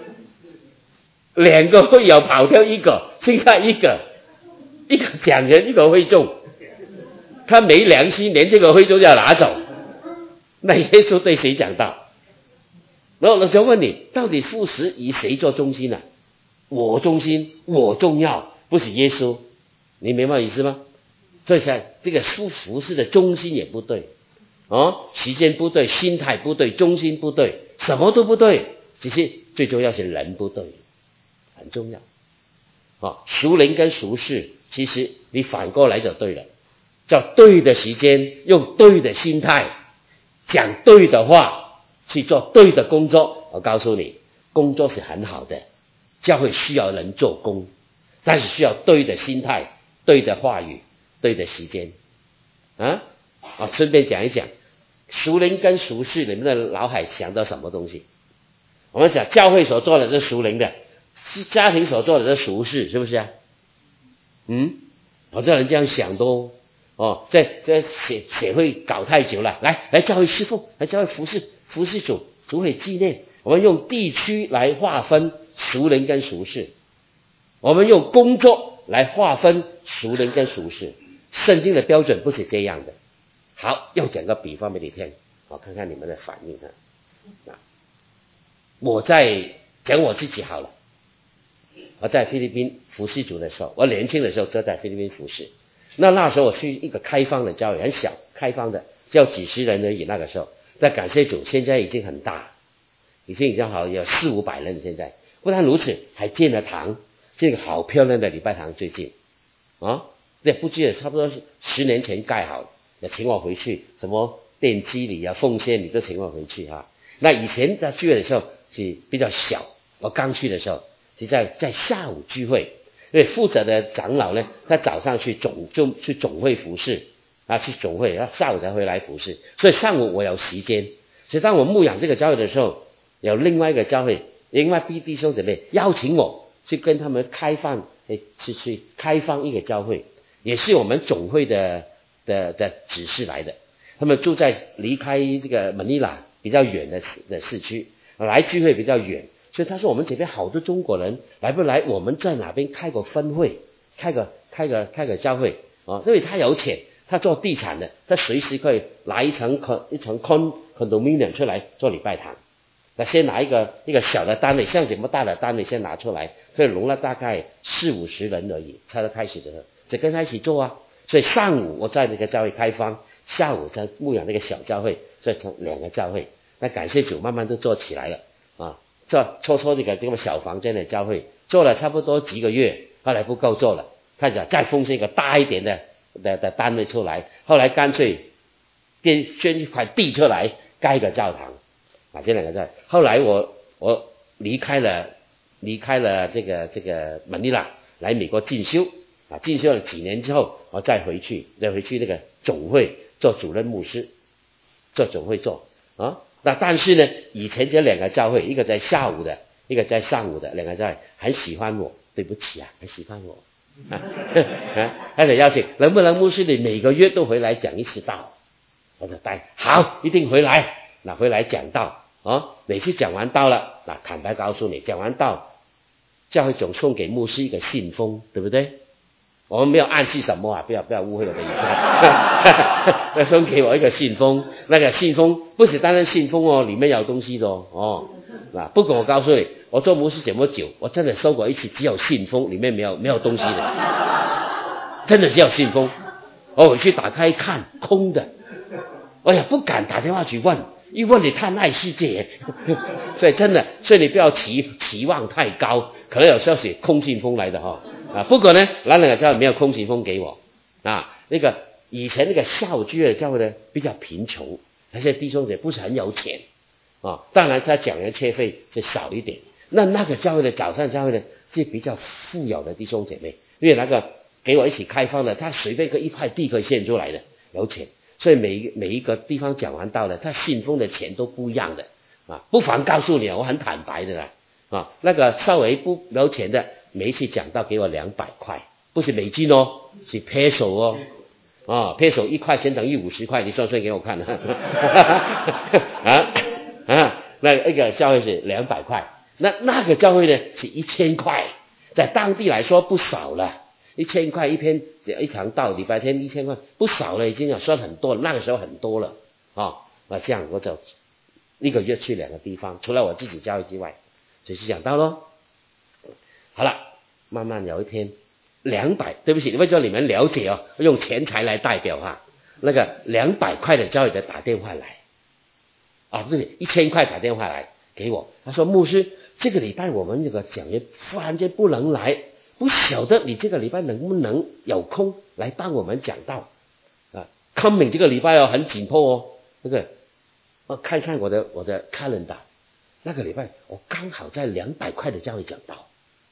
两个会友跑掉一个，剩下一个讲人，一个会众，他没良心，连这个会众要拿走。那耶稣对谁讲道？然后我就问你，到底服侍以谁做中心我中心，我重要，不是耶稣。你明白意思吗？所以这个服侍的中心也不对时间不对，心态不对，中心不对，什么都不对，只是最重要是人不对，很重要属灵跟属世，其实你反过来就对了，叫对的时间，用对的心态，讲对的话，去做对的工作。我告诉你，工作是很好的，教会需要人做工，但是需要对的心态，对的话语，对的时间顺便讲一讲属灵跟属世，你们的脑海想到什么东西？我们讲教会所做的是属灵的，家庭所做的是属世，是不是好多人这样想都在协会搞太久了，来教会侍奉，来教会服侍主会纪念。我们用地区来划分属灵跟属世，我们用工作来划分属灵跟属世。圣经的标准不是这样的。好，又讲个比方给你听，我看看你们的反应我在讲我自己好了。我在菲律宾服侍主的时候，我年轻的时候就在菲律宾服侍， 那时候我去一个开放的教会，很小，开放的，只有几十人而已。那个时候，但感谢主，现在已经很大，已经好有400-500人。现在不但如此，还建了堂，建个好漂亮的礼拜堂。最近啊，也不记得差不多10年前盖好，也请我回去，什么奠基礼啊、奉献礼都请我回去啊。那以前在聚会的时候是比较小，我刚去的时候是在下午聚会。因为负责的长老呢，他早上去总会服侍啊，去总会，然后下午才回来服侍，所以上午我有时间。所以当我牧养这个教会的时候，有另外一个教会，另外弟兄姊妹邀请我去跟他们开放，去开放一个教会，也是我们总会的指示来的。他们住在离开这个马尼拉比较远的市区，来聚会比较远。所以他说我们这边好多中国人来不来？我们在哪边开个分会，开个教会啊？因为他有钱，他做地产的，他随时可以拿一层 condominium 出来做礼拜堂。那先拿一个小的单位，像这么大的单位先拿出来，可以容纳大概40-50人而已。才开始的时候，就跟他一起做啊。所以上午我在那个教会开放，下午在牧养那个小教会，这成2个教会。那感谢主，慢慢都做起来了啊。搓这个小房间的教会做了差不多几个月，后来不够做了，他想再奉献一个大一点的单位出来，后来干脆捐一块地出来盖一个教堂啊，这2个教会。后来我离开了这个马尼拉，来美国进修啊，进修了几年之后，我再回去那个总会做主任牧师，做总会做啊。那但是呢，以前这2个教会，一个在下午的，一个在上午的，2个教会很喜欢我，对不起啊，很喜欢我他得邀请，能不能牧师你每个月都回来讲一次道？我说好，一定回来。那回来讲道啊，每次讲完道了，那坦白告诉你，讲完道，教会总送给牧师一个信封，对不对？我们没有暗示什么啊，不要误会我的意思。那送给我一个信封，那个信封不是单单信封哦，里面有东西的哦。那不过我告诉你，我做牧师这么久，我真的收过一次只有信封，里面没有东西的，真的只有信封。我回去打开一看，空的。哎呀，不敢打电话去问，一问你太耐世界。所以真的，所以你不要期望太高，可能有时候是空信封来的哈。不过呢，那2个教会没有空信封给我啊。那个以前那个下午聚会的教会呢比较贫穷，那些弟兄姐不是很有钱啊。当然他讲的车费就少一点。那个教会的早上教会呢是比较富有的弟兄姐妹，因为那个给我一起开放的，他随便一块地可以献出来的，有钱。所以每一个地方讲完道了，他信封的钱都不一样的啊。不妨告诉你，我很坦白的啦啊。那个稍微不有钱的，每一次讲道给我200块，不是美金哦，是 peso 哦。啊 ，peso 1块钱等于50块，你算算给我看那一个教会是200块，那个教会呢是1000块，在当地来说不少了。1000块一堂道，礼拜天1000块不少了，已经算很多了，那个时候很多了啊。那这样我就1个月去2个地方，除了我自己教会之外，就去讲道咯。好了，慢慢有一天200，对不起，为什么你们了解哦？用钱财来代表哈。那个200块的教会的打电话来啊，不是1000块打电话来给我，他说牧师，这个礼拜我们这个讲员忽然间不能来。不晓得你这个礼拜能不能有空来帮我们讲道啊 ？coming 这个礼拜很紧迫哦。那个看看我的 calendar， 那个礼拜我刚好在200块的教会讲道，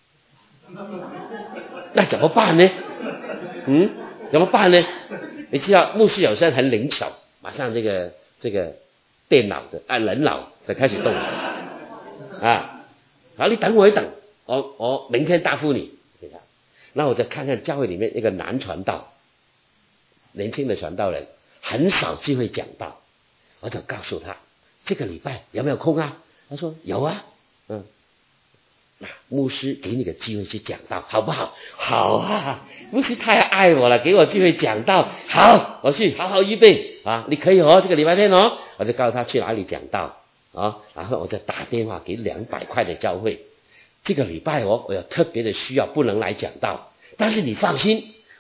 那怎么办呢？怎么办呢？你知道牧师有时候很灵巧，马上这个电脑的人脑的开始动啊。好，你等我一等，我明天答复你。那我再看看教会里面一个男传道，年轻的传道人，很少机会讲道，我就告诉他这个礼拜有没有空啊？他说有啊。那牧师给你个机会去讲道好不好？好啊，牧师太爱我了，给我机会讲道，好，我去好好预备啊，你可以哦，这个礼拜天哦。我就告诉他去哪里讲道啊，然后我再打电话给200块的教会，这个礼拜我有特别的需要，不能来讲道，但是你放心，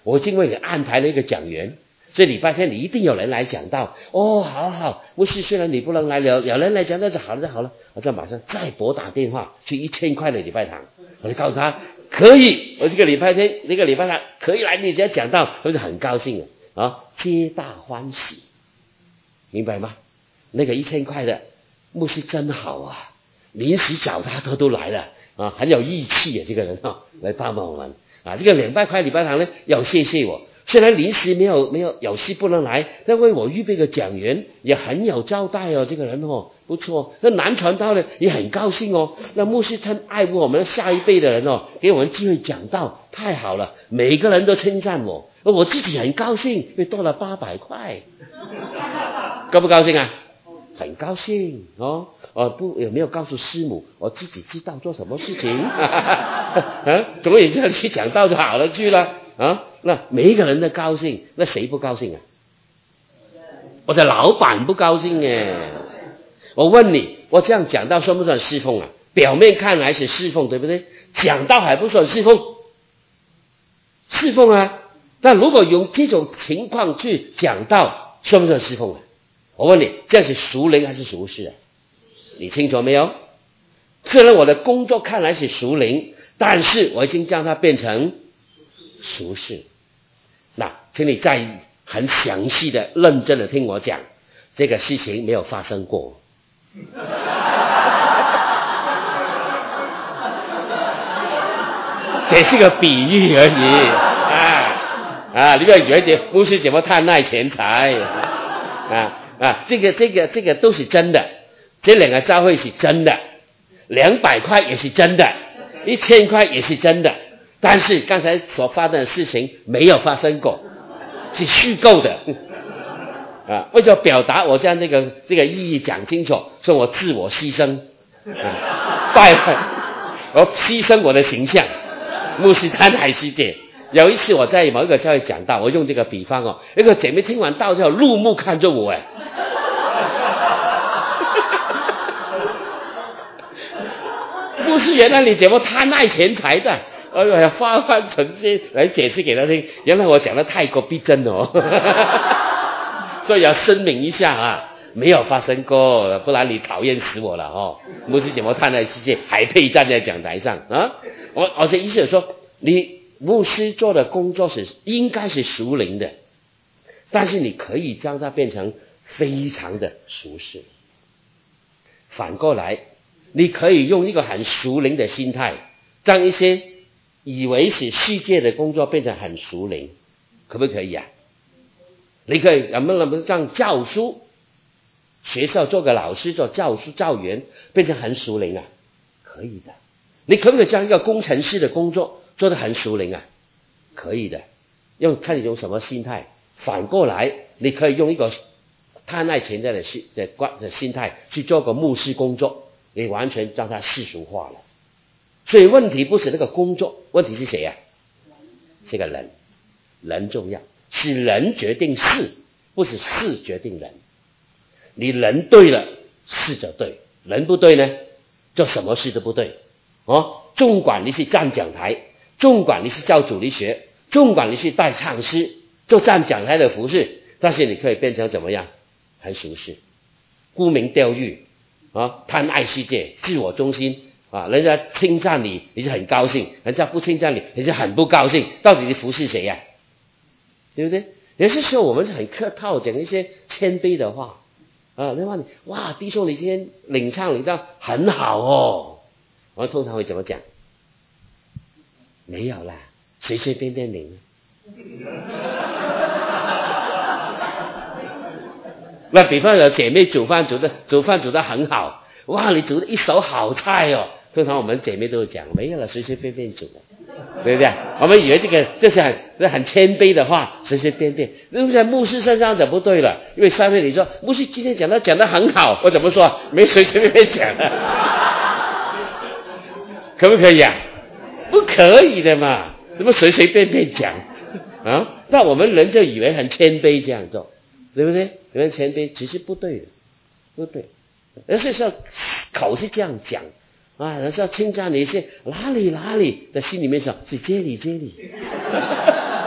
我已经为你安排了一个讲员，所以礼拜天你一定有人来讲道。哦，好好，牧师虽然你不能来，有人来讲道就好了就好了。我就马上再拨打电话去1000块的礼拜堂，我就告诉他可以，我这个礼拜天那个礼拜堂可以来你家讲道，我就很高兴啊，皆大欢喜，明白吗？那个1000块的牧师真好啊，临时找他都来了啊，很有义气啊，这个人来帮忙我们啊。这个200块礼拜堂呢，要谢谢我。虽然临时没有事不能来，但为我预备个讲员也很有招待哦，这个人不错。那南传道呢也很高兴哦，那牧师真爱护我们下一辈的人给我们机会讲道，太好了，每个人都称赞我自己很高兴，因为多了800块，高不高兴啊？很高兴有没有告诉师母？我自己知道做什么事情总而言之去讲道就好了去了那每一个人都高兴，那谁不高兴啊？我的老板不高兴耶。我问你，我这样讲道算不算侍奉啊？表面看来是侍奉，对不对？讲道还不算侍奉，侍奉啊。但如果用这种情况去讲道，算不算侍奉啊？我问你，这样是属灵还是属世啊？你清楚没有？虽然我的工作看来是属灵，但是我已经将它变成属世。那请你再很详细的认真的听我讲，这个事情没有发生过这是个比喻而已你不要以为牧师怎么贪爱钱财这个都是真的，这2个教会是真的，200块也是真的，1000块也是真的，但是刚才所发生的事情没有发生过，是虚构的为了表达我将这个意义讲清楚，所以我自我牺牲我牺牲我的形象，牧师贪爱世界。有一次我在某一个教会讲道，我用这个比方一个姐妹听完道之后怒目看着我牧师原来你怎么贪爱钱财的？发翻成些来解释给他听，原来我讲的太过逼真所以要声明一下没有发生过，不然你讨厌死我了牧师怎么贪爱世界还配站在讲台上我的意思是说，你牧师做的工作应该是属灵的，但是你可以将它变成非常的属世。反过来，你可以用一个很属灵的心态，将一些以为是世界的工作变成很属灵，可不可以啊？你可以能不能让教书，学校做个老师做教书教员变成很属灵啊？可以的。你可不可以将一个工程师的工作做得很属灵啊？可以的。看你用什么心态。反过来，你可以用一个贪爱钱财的心态去做个牧师工作，你完全让它世俗化了。所以问题不是那个工作，问题是谁啊？是个人，人重要，是人决定事，不是事决定人。你人对了，事就对；人不对呢，做什么事都不对。纵管你是站讲台，纵管你是教主力学，纵管你是带唱诗，做站讲台的服饰，但是你可以变成怎么样？很俗世，沽名钓誉贪爱世界，自我中心人家称赞你，你就很高兴；人家不称赞你，你就很不高兴。到底你服侍谁呀？对不对？有些时候我们是很客套，讲一些谦卑的话另外哇，弟兄你今天领唱领到很好我们通常会怎么讲？没有啦，随随便便领那比方有姐妹煮饭煮得很好，哇，你煮的一手好菜通常我们姐妹都会讲，没有了，随随便便煮的，对不对？我们以为这是很谦卑的话，随随便便。那么在牧师身上就不对了，因为上面你说牧师今天讲得很好，我怎么说？没随随便便讲可不可以啊？不可以的嘛，怎么随随便便讲那我们人就以为很谦卑这样做，对不对？以为谦卑其实不对的，不对。而是说口是这样讲人家称赞你是哪里，在心里面说是这里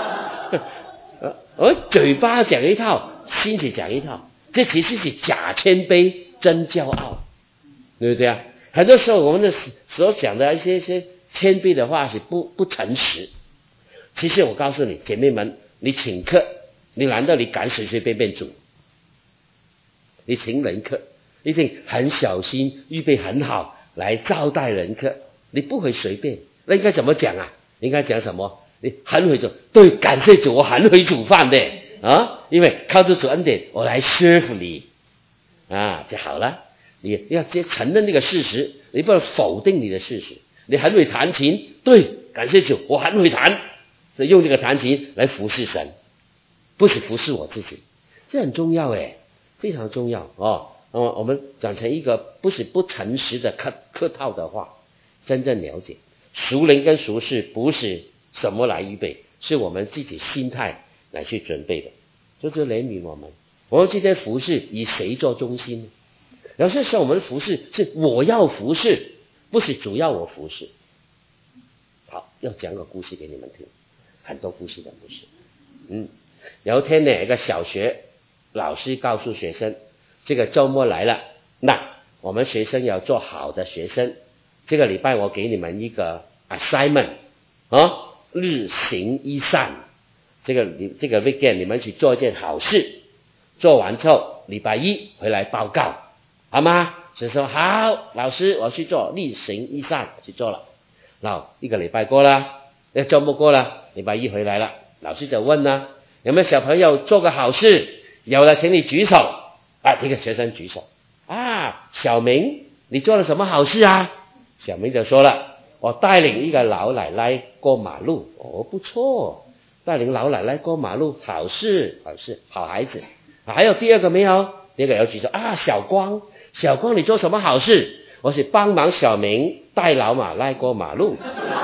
我嘴巴讲一套，心里讲一套，这其实是假谦卑真骄傲，对不对啊？很多时候我们的所讲的一些谦卑的话是不诚实。其实我告诉你姐妹们，你请客，你难道你敢随随便便煮？你请人客一定很小心，预备很好来招待人客，你不会随便。那应该怎么讲啊？应该讲什么？你很会做，对，感谢主，我很会煮饭的啊，因为靠着主恩典，我来 serve 你啊，就好了。你要直接承认这个事实，你不能否定你的事实。你很会弹琴，对，感谢主，我很会弹，所以用这个弹琴来服侍神，不是服侍我自己，这很重要诶，非常重要哦。我们讲成一个不是不诚实的客套的话，真正了解属灵跟属世不是什么来预备，是我们自己心态来去准备的。就是怜悯我们今天服侍以谁做中心？有些时候我们的服侍是我要服侍，不是主要我服侍。好，要讲个故事给你们听，很多故事的故事。有一天呢，一个小学老师告诉学生，这个周末来了，那我们学生要做好的学生，这个礼拜我给你们一个 assignment 日行一善，这个 weekend 你们去做一件好事，做完之后礼拜一回来报告，好吗？就说好，老师我去做日行一善，去做了。然后一个礼拜过了，周末过了，礼拜一回来了，老师就问了，有没有小朋友做个好事？有了请你举手。这个学生举手小明，你做了什么好事啊？小明就说了，我带领一个老奶奶过马路。不错，带领老奶奶过马路，好事，好孩子。还有第二个没有？第二个要举手小光，你做什么好事？我是帮忙小明带老奶奶过马路。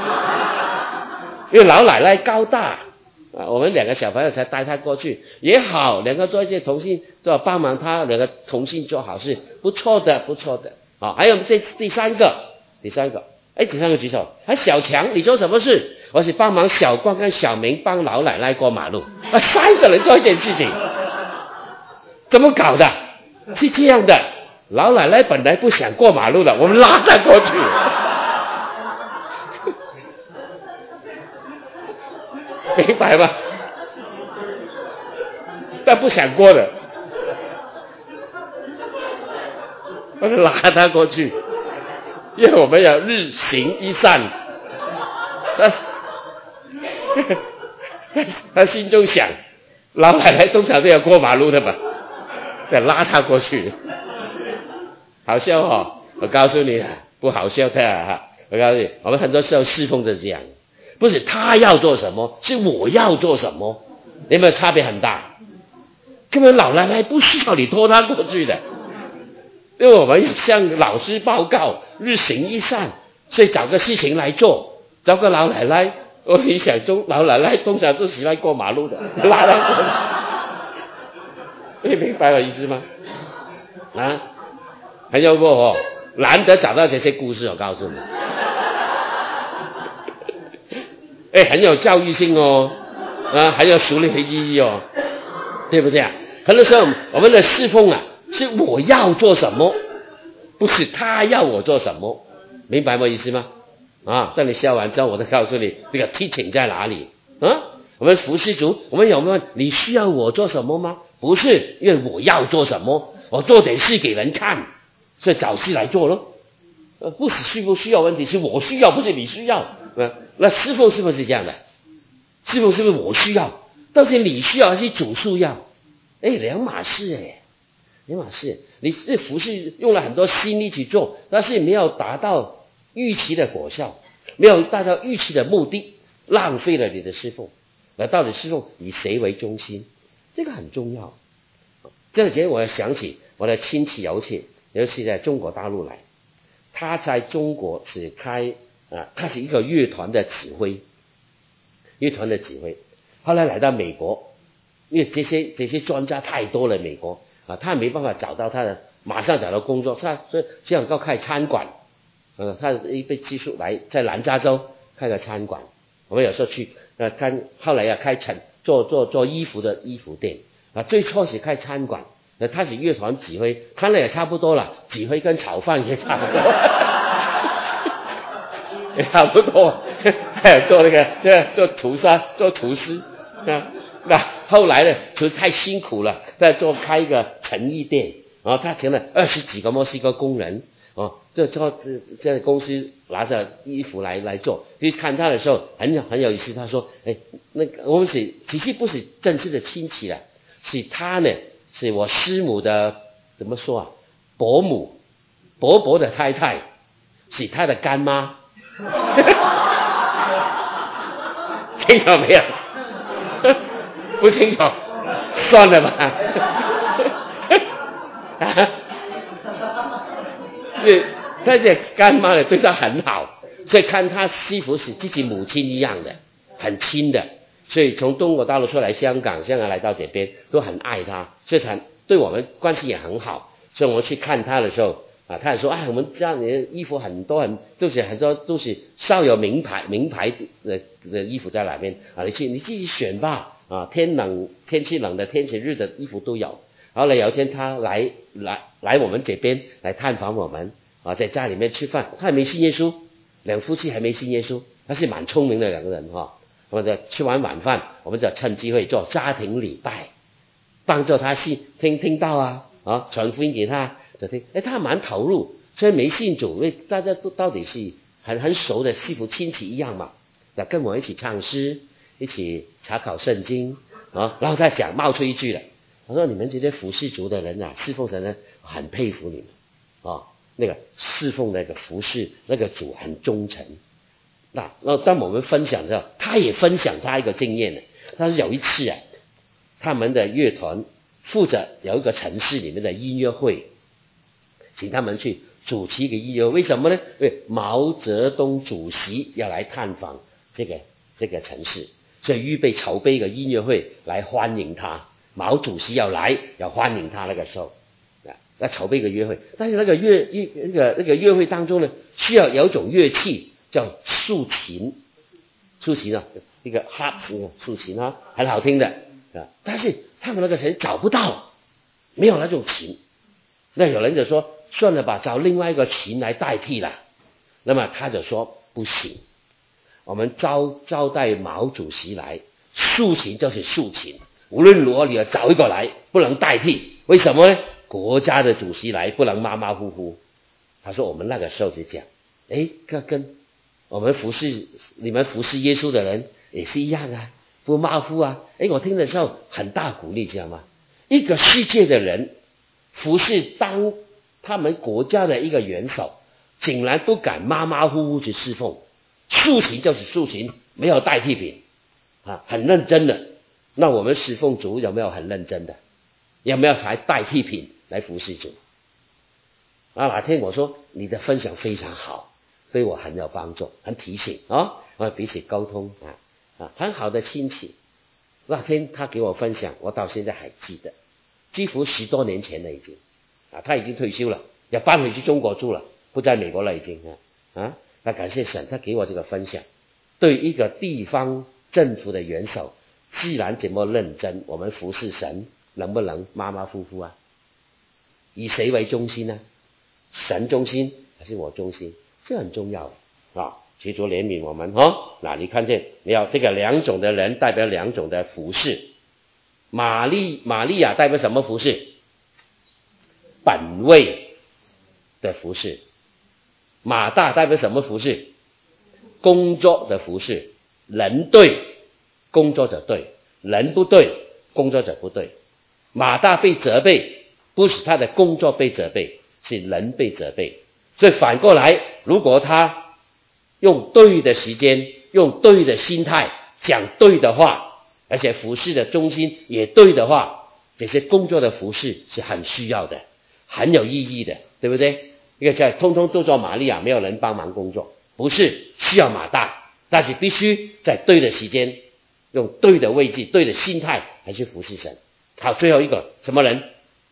因为老奶奶高大我们两个小朋友才带他过去也好，两个做一些同心，做帮忙他，两个同心做好事，不错的。还有第三个举手。小强，你做什么事？我是帮忙小光跟小明帮老奶奶过马路。三个人做一件事情，怎么搞的？是这样的，老奶奶本来不想过马路的，我们拉她过去。明白吗？但不想过的，我就拉他过去，因为我们要日行一善。他心中想，老奶奶通常都要过马路的吧，再拉他过去，好笑我告诉你不好笑的我告诉你，我们很多时候侍奉是这样，不是他要做什么，是我要做什么，有没有差别很大？根本老奶奶不需要你拖她过去的，因为我们要向老师报告日行一善，所以找个事情来做，找个老奶奶。我理想中老奶奶通常都喜欢过马路的，拉她过去。你明白我意思吗？很有过难得找到这些故事，我告诉你。很有教育性很有属灵的意义对不对啊？很多时候我们的侍奉是我要做什么，不是他要我做什么，明白我意思吗？等你笑完之后，我再告诉你这个 teaching 在哪里我们服侍主，我们有没有你需要我做什么吗？不是，因为我要做什么，我做点事给人看，所以找事来做咯。不是需不需要问题，是我需要，不是你需要。那侍奉是不是这样的？侍奉是不是我需要？到底你需要还是主需要？两码事两码事。你这服侍用了很多心力去做，但是没有达到预期的果效，没有达到预期的目的，浪费了你的侍奉。那到底侍奉以谁为中心？这个很重要。这节我要想起我的亲戚尤其在中国大陆来，他在中国是他是一个乐团的指挥，后来来到美国，因为这些专家太多了，美国他没办法找到马上找到工作，他所以想要开餐馆，他被寄宿来在南加州开个餐馆，我们有时候去后来要开做衣服的衣服店啊。最初是开餐馆，他是乐团指挥，看了也差不多了，指挥跟炒饭也差不多，也差不多。还有做那个做屠杀做厨师啊。那后来呢，就是太辛苦了，在开一个成衣店，然后他请了20几个墨西哥工人。这公司拿着衣服来做，去看他的时候很有意思。他说：“那个我们其实不是正式的亲戚了，是他呢，是我师母的怎么说啊？伯伯的太太，是他的干妈。”清楚没有？不清楚，算了吧。那些干妈的对他很好，所以看他媳妇是自己母亲一样的，很亲的。所以从中国大陆出来香港来到这边都很爱他，所以他对我们关系也很好。所以我们去看他的时候啊，他也说：“我们家里的衣服很多都是稍有名牌的衣服在哪边啊？你自己选吧啊！天气冷的、天气热的衣服都有。”后来有一天他来我们这边来探访我们啊，在家里面吃饭，他还没信耶稣，两夫妻还没信耶稣，他是蛮聪明的两个人哈。我们就吃完晚饭，我们就趁机会做家庭礼拜，帮助他听到啊，传福音给他就听，他蛮投入，虽然没信主，因为大家都到底是很熟的媳妇亲戚一样嘛，那跟我一起唱诗，一起查考圣经啊，然后他冒出一句了。他说：“你们这些服侍主的人啊，侍奉神呢，很佩服你们啊。那个侍奉那个服侍那个主很忠诚。那当我们分享的时候，他也分享他一个经验呢。他说有一次啊，他们的乐团负责有一个城市里面的音乐会，请他们去主持一个音乐会。为什么呢？因为毛泽东主席要来探访这个城市，所以筹备一个音乐会来欢迎他。”毛主席要来，要欢迎他那个时候，要筹备一个约会。但是那个约会当中呢，需要有一种乐器叫竖琴啊，一个哈竖琴啊，很好听的啊。但是他们那个人找不到，没有那种琴。那有人就说算了吧，找另外一个琴来代替了。那么他就说不行，我们招待毛主席来，竖琴就是竖琴。无论如何你要找一个来，不能代替。为什么呢？国家的主席来不能马马虎虎。他说我们那个时候就讲，跟我们你们服侍耶稣的人也是一样啊，不马虎啊。我听的时候很大鼓励，知道吗？一个世界的人服侍当他们国家的一个元首，竟然不敢马马虎虎去侍奉，竖琴就是竖琴，没有代替品啊，很认真的。那我们侍奉主有没有很认真的？有没有才代替品来服侍主？啊，哪天我说你的分享非常好，对我很有帮助，很提醒啊，彼此沟通很好的亲戚。那天他给我分享，我到现在还记得，几乎10多年前了已经他已经退休了，要搬回去中国住了，不在美国了已经那感谢神，他给我这个分享，对一个地方政府的元首。既然这么认真，我们服侍神能不能马马虎虎啊？以谁为中心呢？神中心还是我中心？这很重要求主怜悯我们那你看见没有？这个两种的人代表两种的服侍。玛利亚代表什么服侍？本位的服侍。马大代表什么服侍？工作的服侍。人对，工作者对，人不对，工作者不对。马大被责备，不是他的工作被责备，是人被责备。所以反过来，如果他用对的时间，用对的心态，讲对的话，而且服侍的中心也对的话，这些工作的服侍是很需要的，很有意义的，对不对？因为通通都做玛利亚，没有人帮忙工作，不是需要马大，但是必须在对的时间，用对的位置、对的心态来去服侍神。好，最后一个什么人？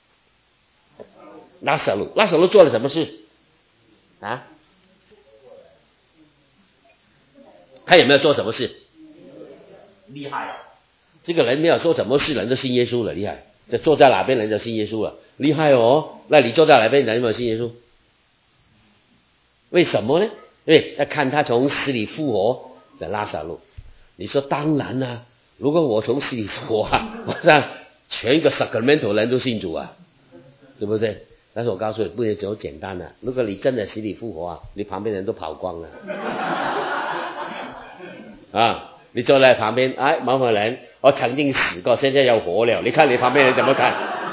拉撒路做了什么事啊？他有没有做什么事？
厉害
这个人没有说什么事，人都信耶稣了，厉害。这坐在哪边人就信耶稣了，厉害哦。那你坐在哪边人有没有信耶稣？为什么呢？因为要看他从死里复活的拉撒路。你说当然啦、如果我从死里复活啊，我让全个 Sacramento 人都信主啊，对不对？但是我告诉你，不能这么简单的、如果你真的死里复活啊，你旁边人都跑光了啊！你坐在旁边，哎，某某人，我曾经死过，现在又活了，你看你旁边人怎么看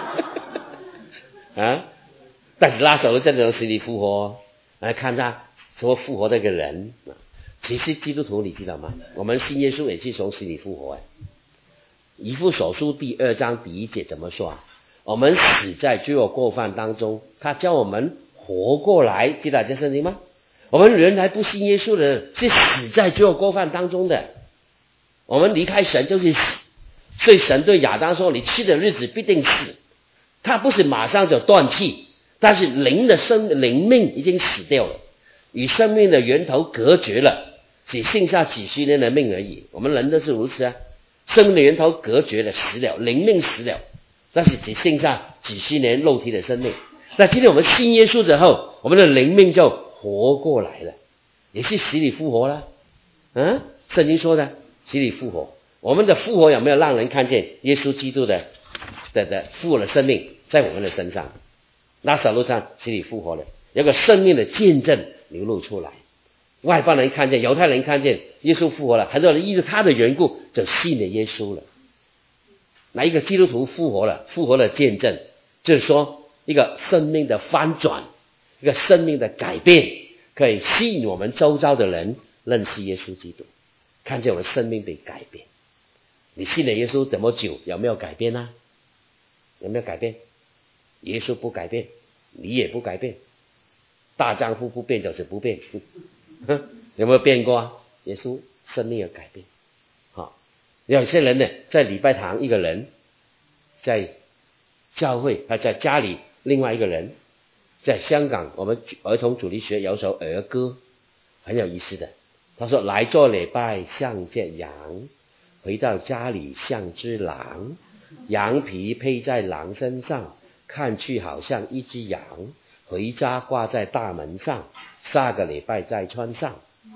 啊？但是拉撒路真的从死里复活，来看他怎么复活的一个人。其实基督徒你知道吗？我们信耶稣也是从死里复活。以弗所书第2章第1节怎么说啊？我们死在罪恶过犯当中，他叫我们活过来，知道这圣经吗？我们原来不信耶稣的人是死在罪恶过犯当中的，我们离开神就是死。所以神对亚当说，你吃的日子必定死。他不是马上就断气，但是灵命已经死掉了，与生命的源头隔绝了，只剩下几十年的命而已。我们人都是如此啊，生命的源头隔绝了，死了，灵命死了，但是只剩下几十年肉体的生命。那今天我们信耶稣之后，我们的灵命就活过来了，也是死里复活了。圣经说的死里复活，我们的复活有没有让人看见耶稣基督的复活的生命在我们的身上？拉撒路上死里复活了，有个生命的见证流露出来，外邦人看见，犹太人看见耶稣复活了，很多人依着他的缘故就信了耶稣了。那一个基督徒复活了，复活的见证就是说一个生命的翻转，一个生命的改变，可以吸引我们周遭的人认识耶稣基督，看见我们生命被改变。你信了耶稣这么久，有没有改变啊？有没有改变？耶稣不改变，你也不改变，大丈夫不变就是不变有没有变过啊？耶稣生命有改变。好，有些人呢，在礼拜堂一个人，在教会还在家里另外一个人。在香港我们儿童主日学有首儿歌很有意思的，他说来做礼拜像只羊，回到家里像只狼，羊皮披在狼身上，看去好像一只羊，回家挂在大门上，下个礼拜再穿上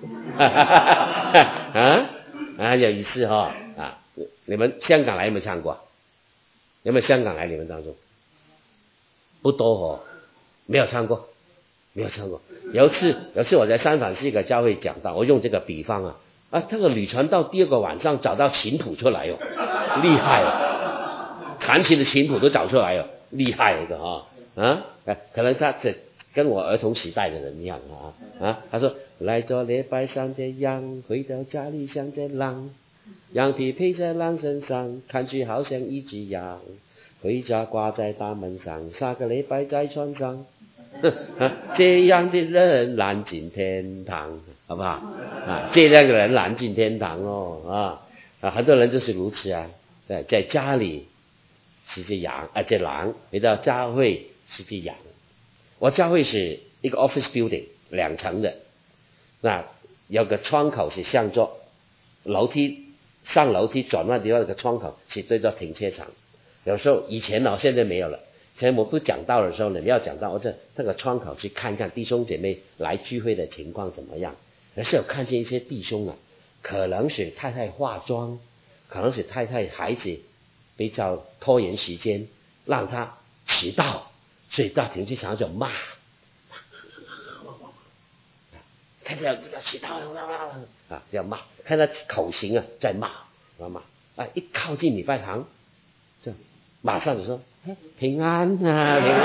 有意思你们香港来有没有唱过？有没有香港来你们当中？不多没有唱过。有一次我在三藩市一个教会讲到，我用这个比方这个旅程到第2个晚上找到琴谱出来厉害弹琴的琴谱都找出来厉害一个可能他这跟我儿童时代的人一样他说来做礼拜像只羊，回到家里像只狼，羊皮披在狼身上，看去好像一只羊，回家挂在大门上，下个礼拜再穿上这样的人难进天堂，好不好这样的人难进天堂很多人就是如此在家里是只羊只狼，回到教会是只羊。我教会是一个 office building 2层的，那有个窗口是向着楼梯，上楼梯转弯地方有个窗口是对着停车场。有时候以前现在没有了，以前我不讲道的时候呢，你要讲道，我这个窗口去看看弟兄姐妹来聚会的情况怎么样。有时候看见一些弟兄可能是太太化妆，可能是太太孩子比较拖延时间，让他迟到，所以到停车场就骂，太太要迟到要骂，看他口型在骂一靠近礼拜堂这马上就说平安平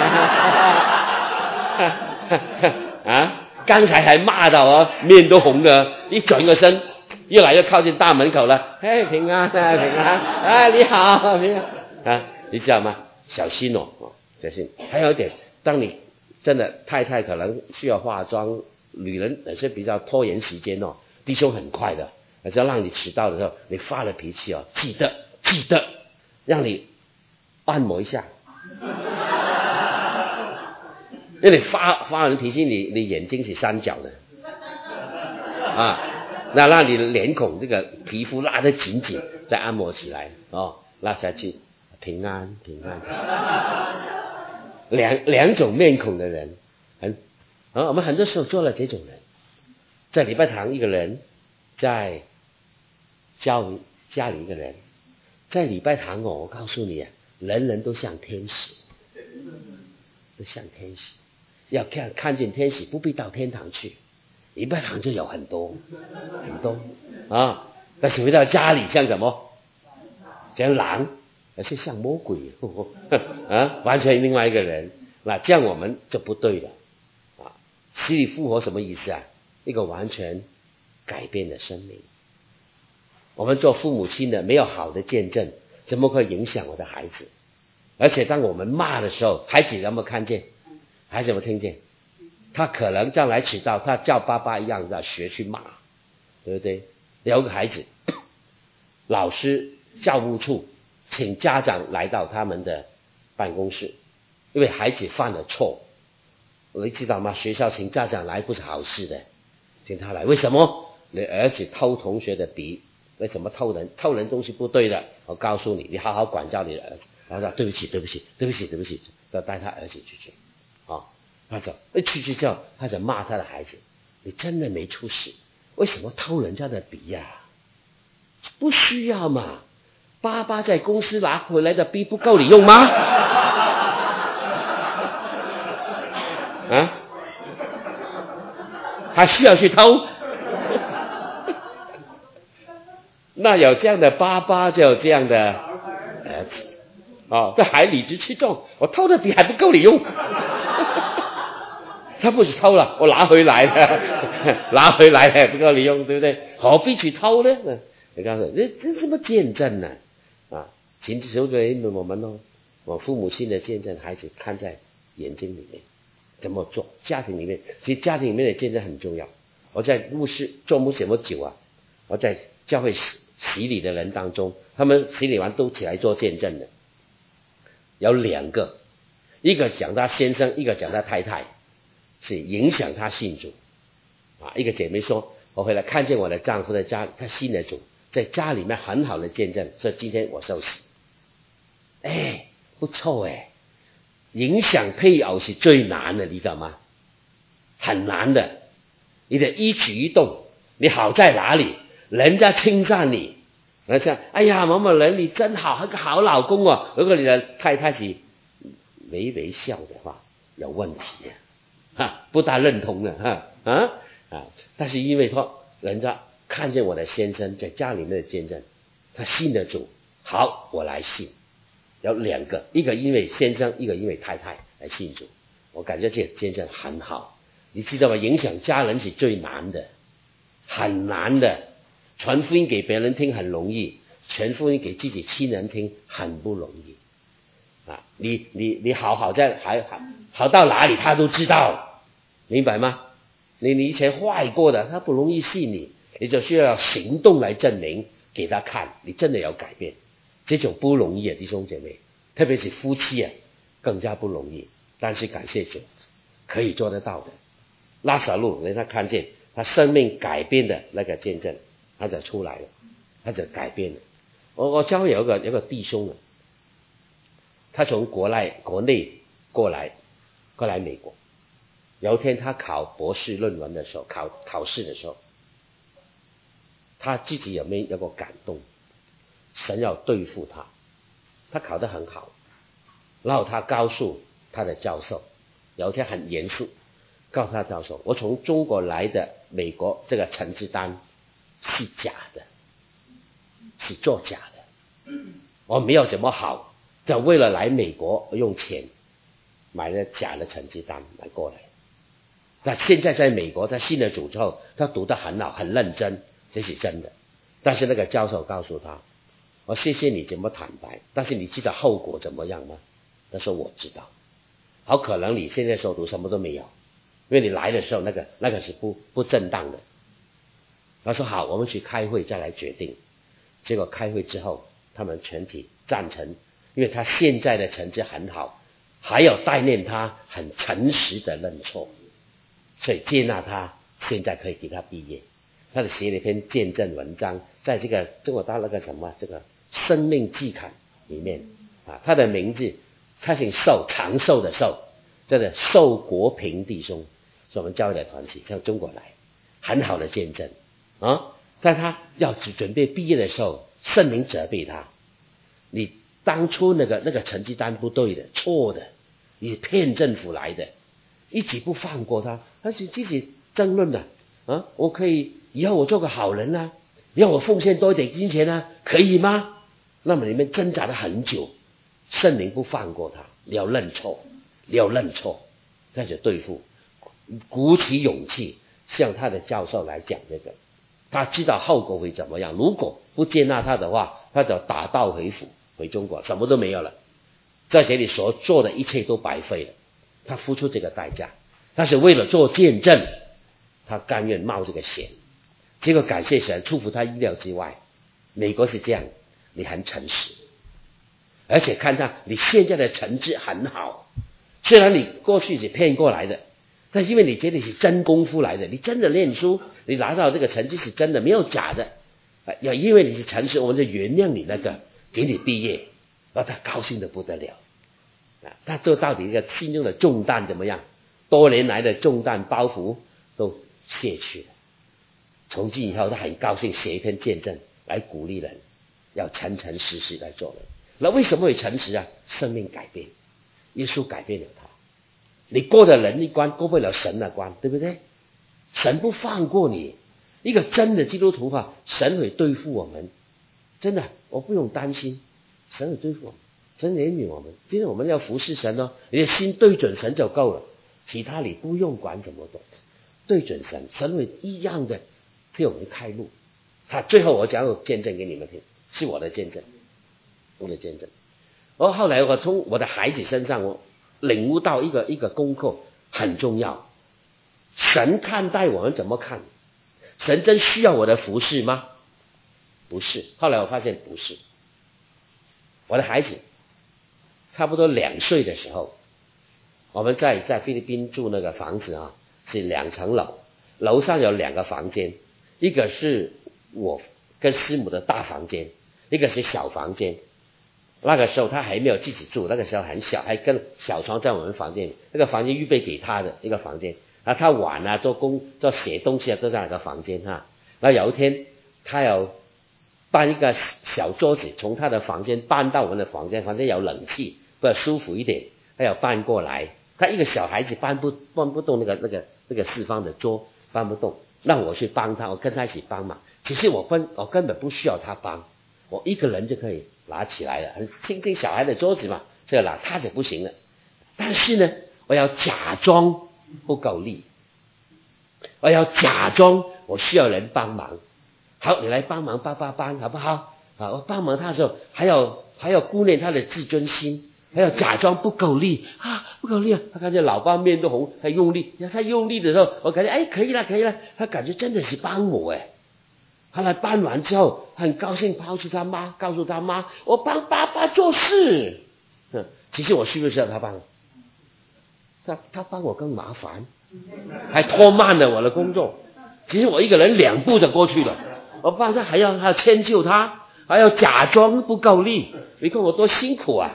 安刚才还骂到面都红了，一转个身越来越靠近大门口了，平安平安你好平安你知道吗？小心小心。还有一点，当你真的太太可能需要化妆，女人也是比较拖延时间弟兄很快的，只要让你迟到的时候，你发了脾气记得让你按摩一下因为你发完脾气，你眼睛是三角的那让你的脸孔这个皮肤拉得紧紧， 再按摩起来拉下去，平安平安。两种面孔的人，我们很多时候做了这种人，在礼拜堂一个人，在家里一个人，在礼拜堂我告诉你人人都像天使，都像天使。要看见天使，不必到天堂去，礼拜堂就有很多但是回到家里像什么？像狼，而是像魔鬼完全另外一个人。那这样我们就不对了死里复活什么意思一个完全改变的生命。我们做父母亲的没有好的见证，怎么会影响我的孩子？而且当我们骂的时候，孩子有没有看见？孩子有没有听见？他可能将来迟到，他叫爸爸一样的学去骂，对不对？有个孩子，老师教务处请家长来到他们的办公室，因为孩子犯了错，你知道吗？学校请家长来不是好事的，请他来，为什么？你儿子偷同学的笔，为什么偷人？偷人东西不对的，我告诉你，你好好管教你的儿子。然后说对不起，要带他儿子去他走去之后，他就骂他的孩子，你真的没出息，为什么偷人家的笔不需要嘛，爸爸在公司拿回来的笔不够你用吗？还需要去偷？那有这样的爸爸，就有这样的儿子这还理直气壮，我偷的笔还不够你用。他不是偷了，我拿回来了，不够你用，对不对？何必去偷呢？你告诉我，这什么见证呢？请求给我们我父母亲的见证，孩子看在眼睛里面，怎么做？家庭里面，其实家庭里面的见证很重要。我在做牧师这么久我在教会洗礼的人当中，他们洗礼完都起来做见证的，有2个，一个讲他先生，一个讲他太太，是影响他信主一个姐妹说，我回来看见我的丈夫在家，他信了主，在家里面很好的见证，所以今天我受洗。不错影响配偶是最难的，你知道吗？很难的，你的一举一动，你好在哪里，人家称赞你，人家哎呀某某人你真好，一个好老公如果你的太太是微微笑的话，有问题不大认同的但是因为说人家看见我的先生在家里面的见证，他信得主，好，我来信。有2个，一个因为先生，一个因为太太来信主。我感觉这个见证很好，你知道吗？影响家人是最难的，很难的。传福音给别人听很容易，传福音给自己亲人听很不容易你好在好到哪里他都知道，明白吗？你以前坏过的，他不容易信你，你就需要行动来证明给他看，你真的有改变。这种不容易弟兄姐妹，特别是夫妻更加不容易。但是感谢主，可以做得到的。拉撒路人家看见他生命改变的那个见证，他就出来了，他就改变了。我教会有个弟兄他从国内过来美国。有一天他考博士论文的时候，考试的时候，他自己有没有个感动？神要对付他考得很好，然后他告诉他的教授，有一天很严肃告诉他教授，我从中国来的美国这个成绩单是假的，是作假的，我没有怎么好，就为了来美国用钱买了假的成绩单来过来。那现在在美国他信了主之后，他读得很好，很认真，这是真的。但是那个教授告诉他，我谢谢你这么坦白，但是你知道后果怎么样吗？他说我知道，好可能你现在所读什么都没有，因为你来的时候那个是不正当的。他说好，我们去开会再来决定。结果开会之后，他们全体赞成，因为他现在的成绩很好，还有带领他很诚实的认错，所以接纳他，现在可以给他毕业。 他写了一篇见证文章，在这个中国大陆这个生命季刊里面啊，他的名字他姓寿，长寿的寿，这个寿国平弟兄，是我们教会的团体，从中国来，很好的见证啊。但他要准备毕业的时候，圣灵责备他，你当初那个成绩单不对的，错的，你骗政府来的，一直不放过他，他是自己争论的啊，我可以以后我做个好人啊，以后我奉献多一点金钱啊，可以吗？那么里面挣扎了很久，圣灵不放过他，你要认错，开始对付，鼓起勇气向他的教授来讲这个，他知道后果会怎么样，如果不接纳他的话，他就打道回府，回中国，什么都没有了，在这里所做的一切都白费了，他付出这个代价，他是为了做见证，他甘愿冒这个险，结果感谢神，出乎他意料之外。美国是这样，你很诚实，而且看到你现在的成绩很好，虽然你过去是骗过来的，但是因为你觉得是真功夫来的，你真的念书，你拿到这个成绩是真的，没有假的，也因为你是诚实，我们就原谅你那个，给你毕业，让他高兴得不得了。他做到底一个心中的重担怎么样？多年来的重担包袱都卸去了。从今以后，他很高兴写一篇见证来鼓励人，要诚诚实实来做人。那为什么会诚实啊？生命改变，耶稣改变了他。你过了人一关，过不了神的关，对不对？神不放过你，一个真的基督徒啊，神会对付我们，真的，我不用担心，神会对付我们，神怜悯我们。今天我们要服侍神哦，你的心对准神就够了，其他你不用管怎么懂，对准神，神会一样的替我们开路。最后我讲个见证给你们听，是我的见证，后来我从我的孩子身上，我领悟到一个功课很重要。神看待我们怎么看？神真需要我的服侍吗？不是。后来我发现不是。我的孩子差不多2岁的时候，我们在菲律宾住那个房子啊，是2层楼，楼上有2个房间，一个是我跟师母的大房间，一个是小房间。那个时候他还没有自己住，那个时候很小，还跟小床在我们房间里，那个房间预备给他的一个房间。他玩啊，做写东西啊，都在那个房间哈。那有一天，他要搬一个小桌子，从他的房间搬到我们的房间，房间有冷气，比较舒服一点，他要搬过来。他一个小孩子搬不动那个四方的桌，搬不动，让我去帮他，我跟他一起帮忙。其实我根本不需要他帮，我一个人就可以拿起来了，很轻小孩的桌子嘛，这个拿他就不行了。但是呢，我要假装不够力，我要假装我需要人帮忙。好，你来帮忙，帮好不好？我帮忙他的时候，还要顾念他的自尊心，还要假装不够力啊，不够力啊！他看见老爸面都红，他用力，他用力的时候，我感觉可以了，他感觉真的是帮我他来搬完之后，很高兴告诉他妈，我帮爸爸做事。其实我需不需要他帮？他帮我更麻烦，还拖慢了我的工作。其实我一个人2步就过去了，我帮他还要迁就他，还要假装不够力，你看我多辛苦啊！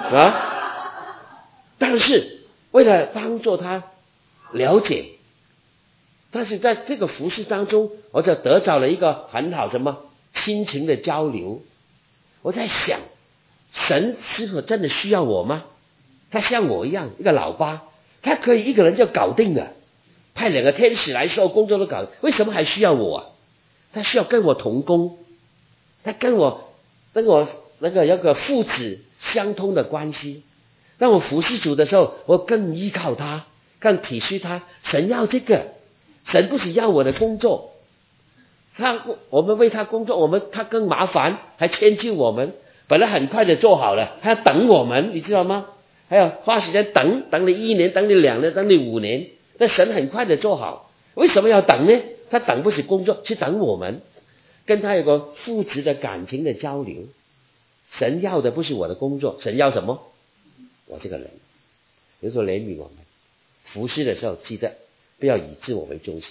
但是为了帮助他了解，但是在这个服事当中，我就得到了一个很好亲情的交流。我在想，神是否真的需要我吗？他像我一样一个老爸，他可以一个人就搞定了，派2个天使来说工作都搞，为什么还需要我啊？他需要跟我同工，他跟我那个有个父子相通的关系。当我服侍主的时候，我更依靠他，更体恤他。神要这个，神不是要我的工作，我们为他工作，他更麻烦，还迁就我们。本来很快就做好了，还要等我们，你知道吗？还要花时间等你1年，等你2年，等你5年。但神很快的做好，为什么要等呢？他等不是工作，是等我们，跟他有个父子的感情的交流。神要的不是我的工作，神要什么？我这个人。有时候怜悯我们，服侍的时候记得不要以自我为中心，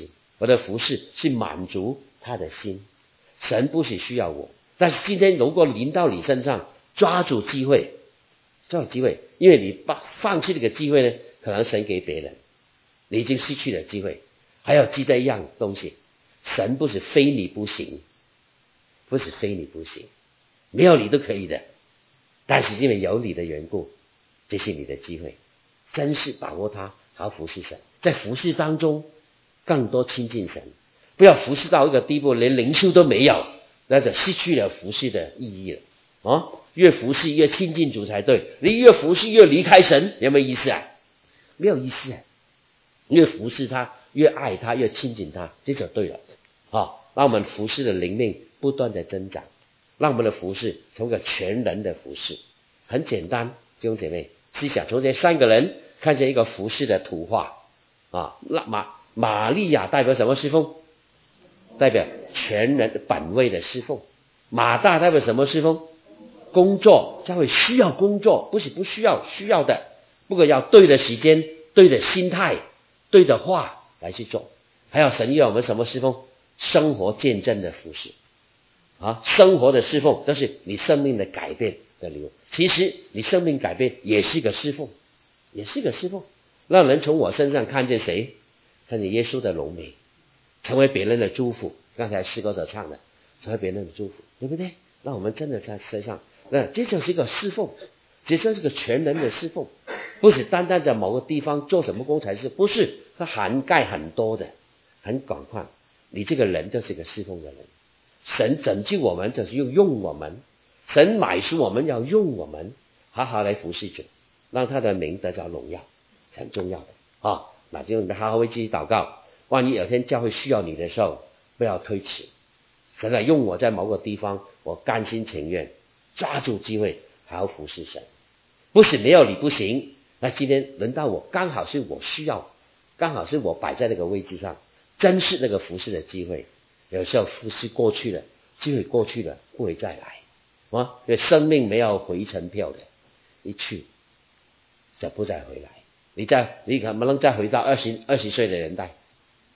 我的服侍是满足他的心。神不是需要我，但是今天如果临到你身上，抓住机会，因为你放弃这个机会呢，可能神给别人，你已经失去了机会，还要记得一样东西，神不是非你不行，不是非你不行，没有你都可以的，但是因为有你的缘故，这是你的机会，真是把握它，好服侍神，在服侍当中更多亲近神，不要服侍到一个地步连灵修都没有，那就失去了服侍的意义了越服侍越亲近主才对，你越服侍越离开神，有没有意思啊？没有意思啊！越服侍他越爱他越亲近他，这就对了让我们服侍的灵命不断的增长，让我们的服侍成为一个全人的服侍。很简单，弟兄姐妹，思想从这三个人看见一个服侍的图画玛利亚代表什么侍奉？代表全人本位的侍奉。马大代表什么侍奉？工作，教会需要工作，不是不需要，需要的，不过要对的时间、对的心态、对的话来去做。还有神要我们什么侍奉？生活见证的服侍生活的侍奉，这是你生命的改变的理由。其实你生命改变也是一个侍奉，让人从我身上看见谁？看见耶稣的荣美，成为别人的祝福。刚才诗歌所唱的，成为别人的祝福，对不对？让我们真的在身上，这就是一个侍奉，这就是一个全人的侍奉，不是单单在某个地方做什么工才是，不是，它涵盖很多的，很广泛。你这个人就是一个侍奉的人，神拯救我们就是用我们，神买赎我们要用我们，好好来服侍主，让他的名得着荣耀，是很重要的那就你们好好为自己祷告，万一有天教会需要你的时候，不要推迟，神来用我在某个地方，我甘心情愿，抓住机会好好服侍神，不是没有你不行，那今天轮到我，刚好是我需要，刚好是我摆在那个位置上，珍视那个服侍的机会。有时候服侍过去了，机会过去了，不会再来因为生命没有回程票的，一去就不再回来。你能不能再回到20岁的年代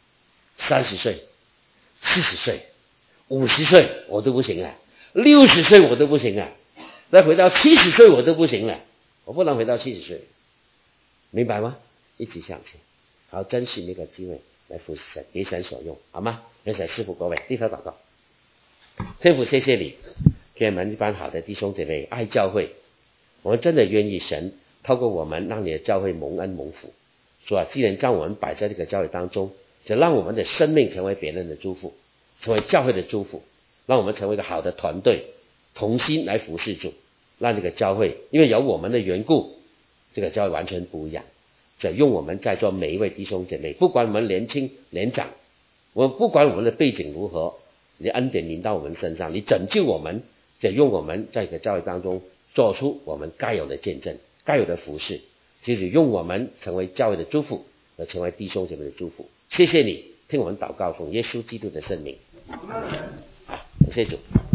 ，30岁、40岁、50岁我都不行了，60岁我都不行了，再回到70岁我都不行了，我不能回到70岁，明白吗？一起向前，好珍惜那个机会来服侍神，给神所用，好吗？愿神赐福各位，低头祷告。天父，谢谢你给我们一班好的弟兄姐妹爱教会，我们真的愿意神透过我们让你的教会蒙恩蒙福。主啊，既然将我们摆在这个教会当中，就让我们的生命成为别人的祝福，成为教会的祝福，让我们成为一个好的团队，同心来服侍主，让这个教会因为有我们的缘故，这个教会完全不一样。所以用我们在座每一位弟兄姐妹，不管我们年轻年长，我们不管我们的背景如何，你的恩典临到我们身上，你拯救我们，就用我们在这个教会当中做出我们该有的见证，该有的服侍，就是用我们成为教会的祝福，而成为弟兄姐妹的祝福。谢谢你听我们祷告，奉耶稣基督的圣名，谢谢主。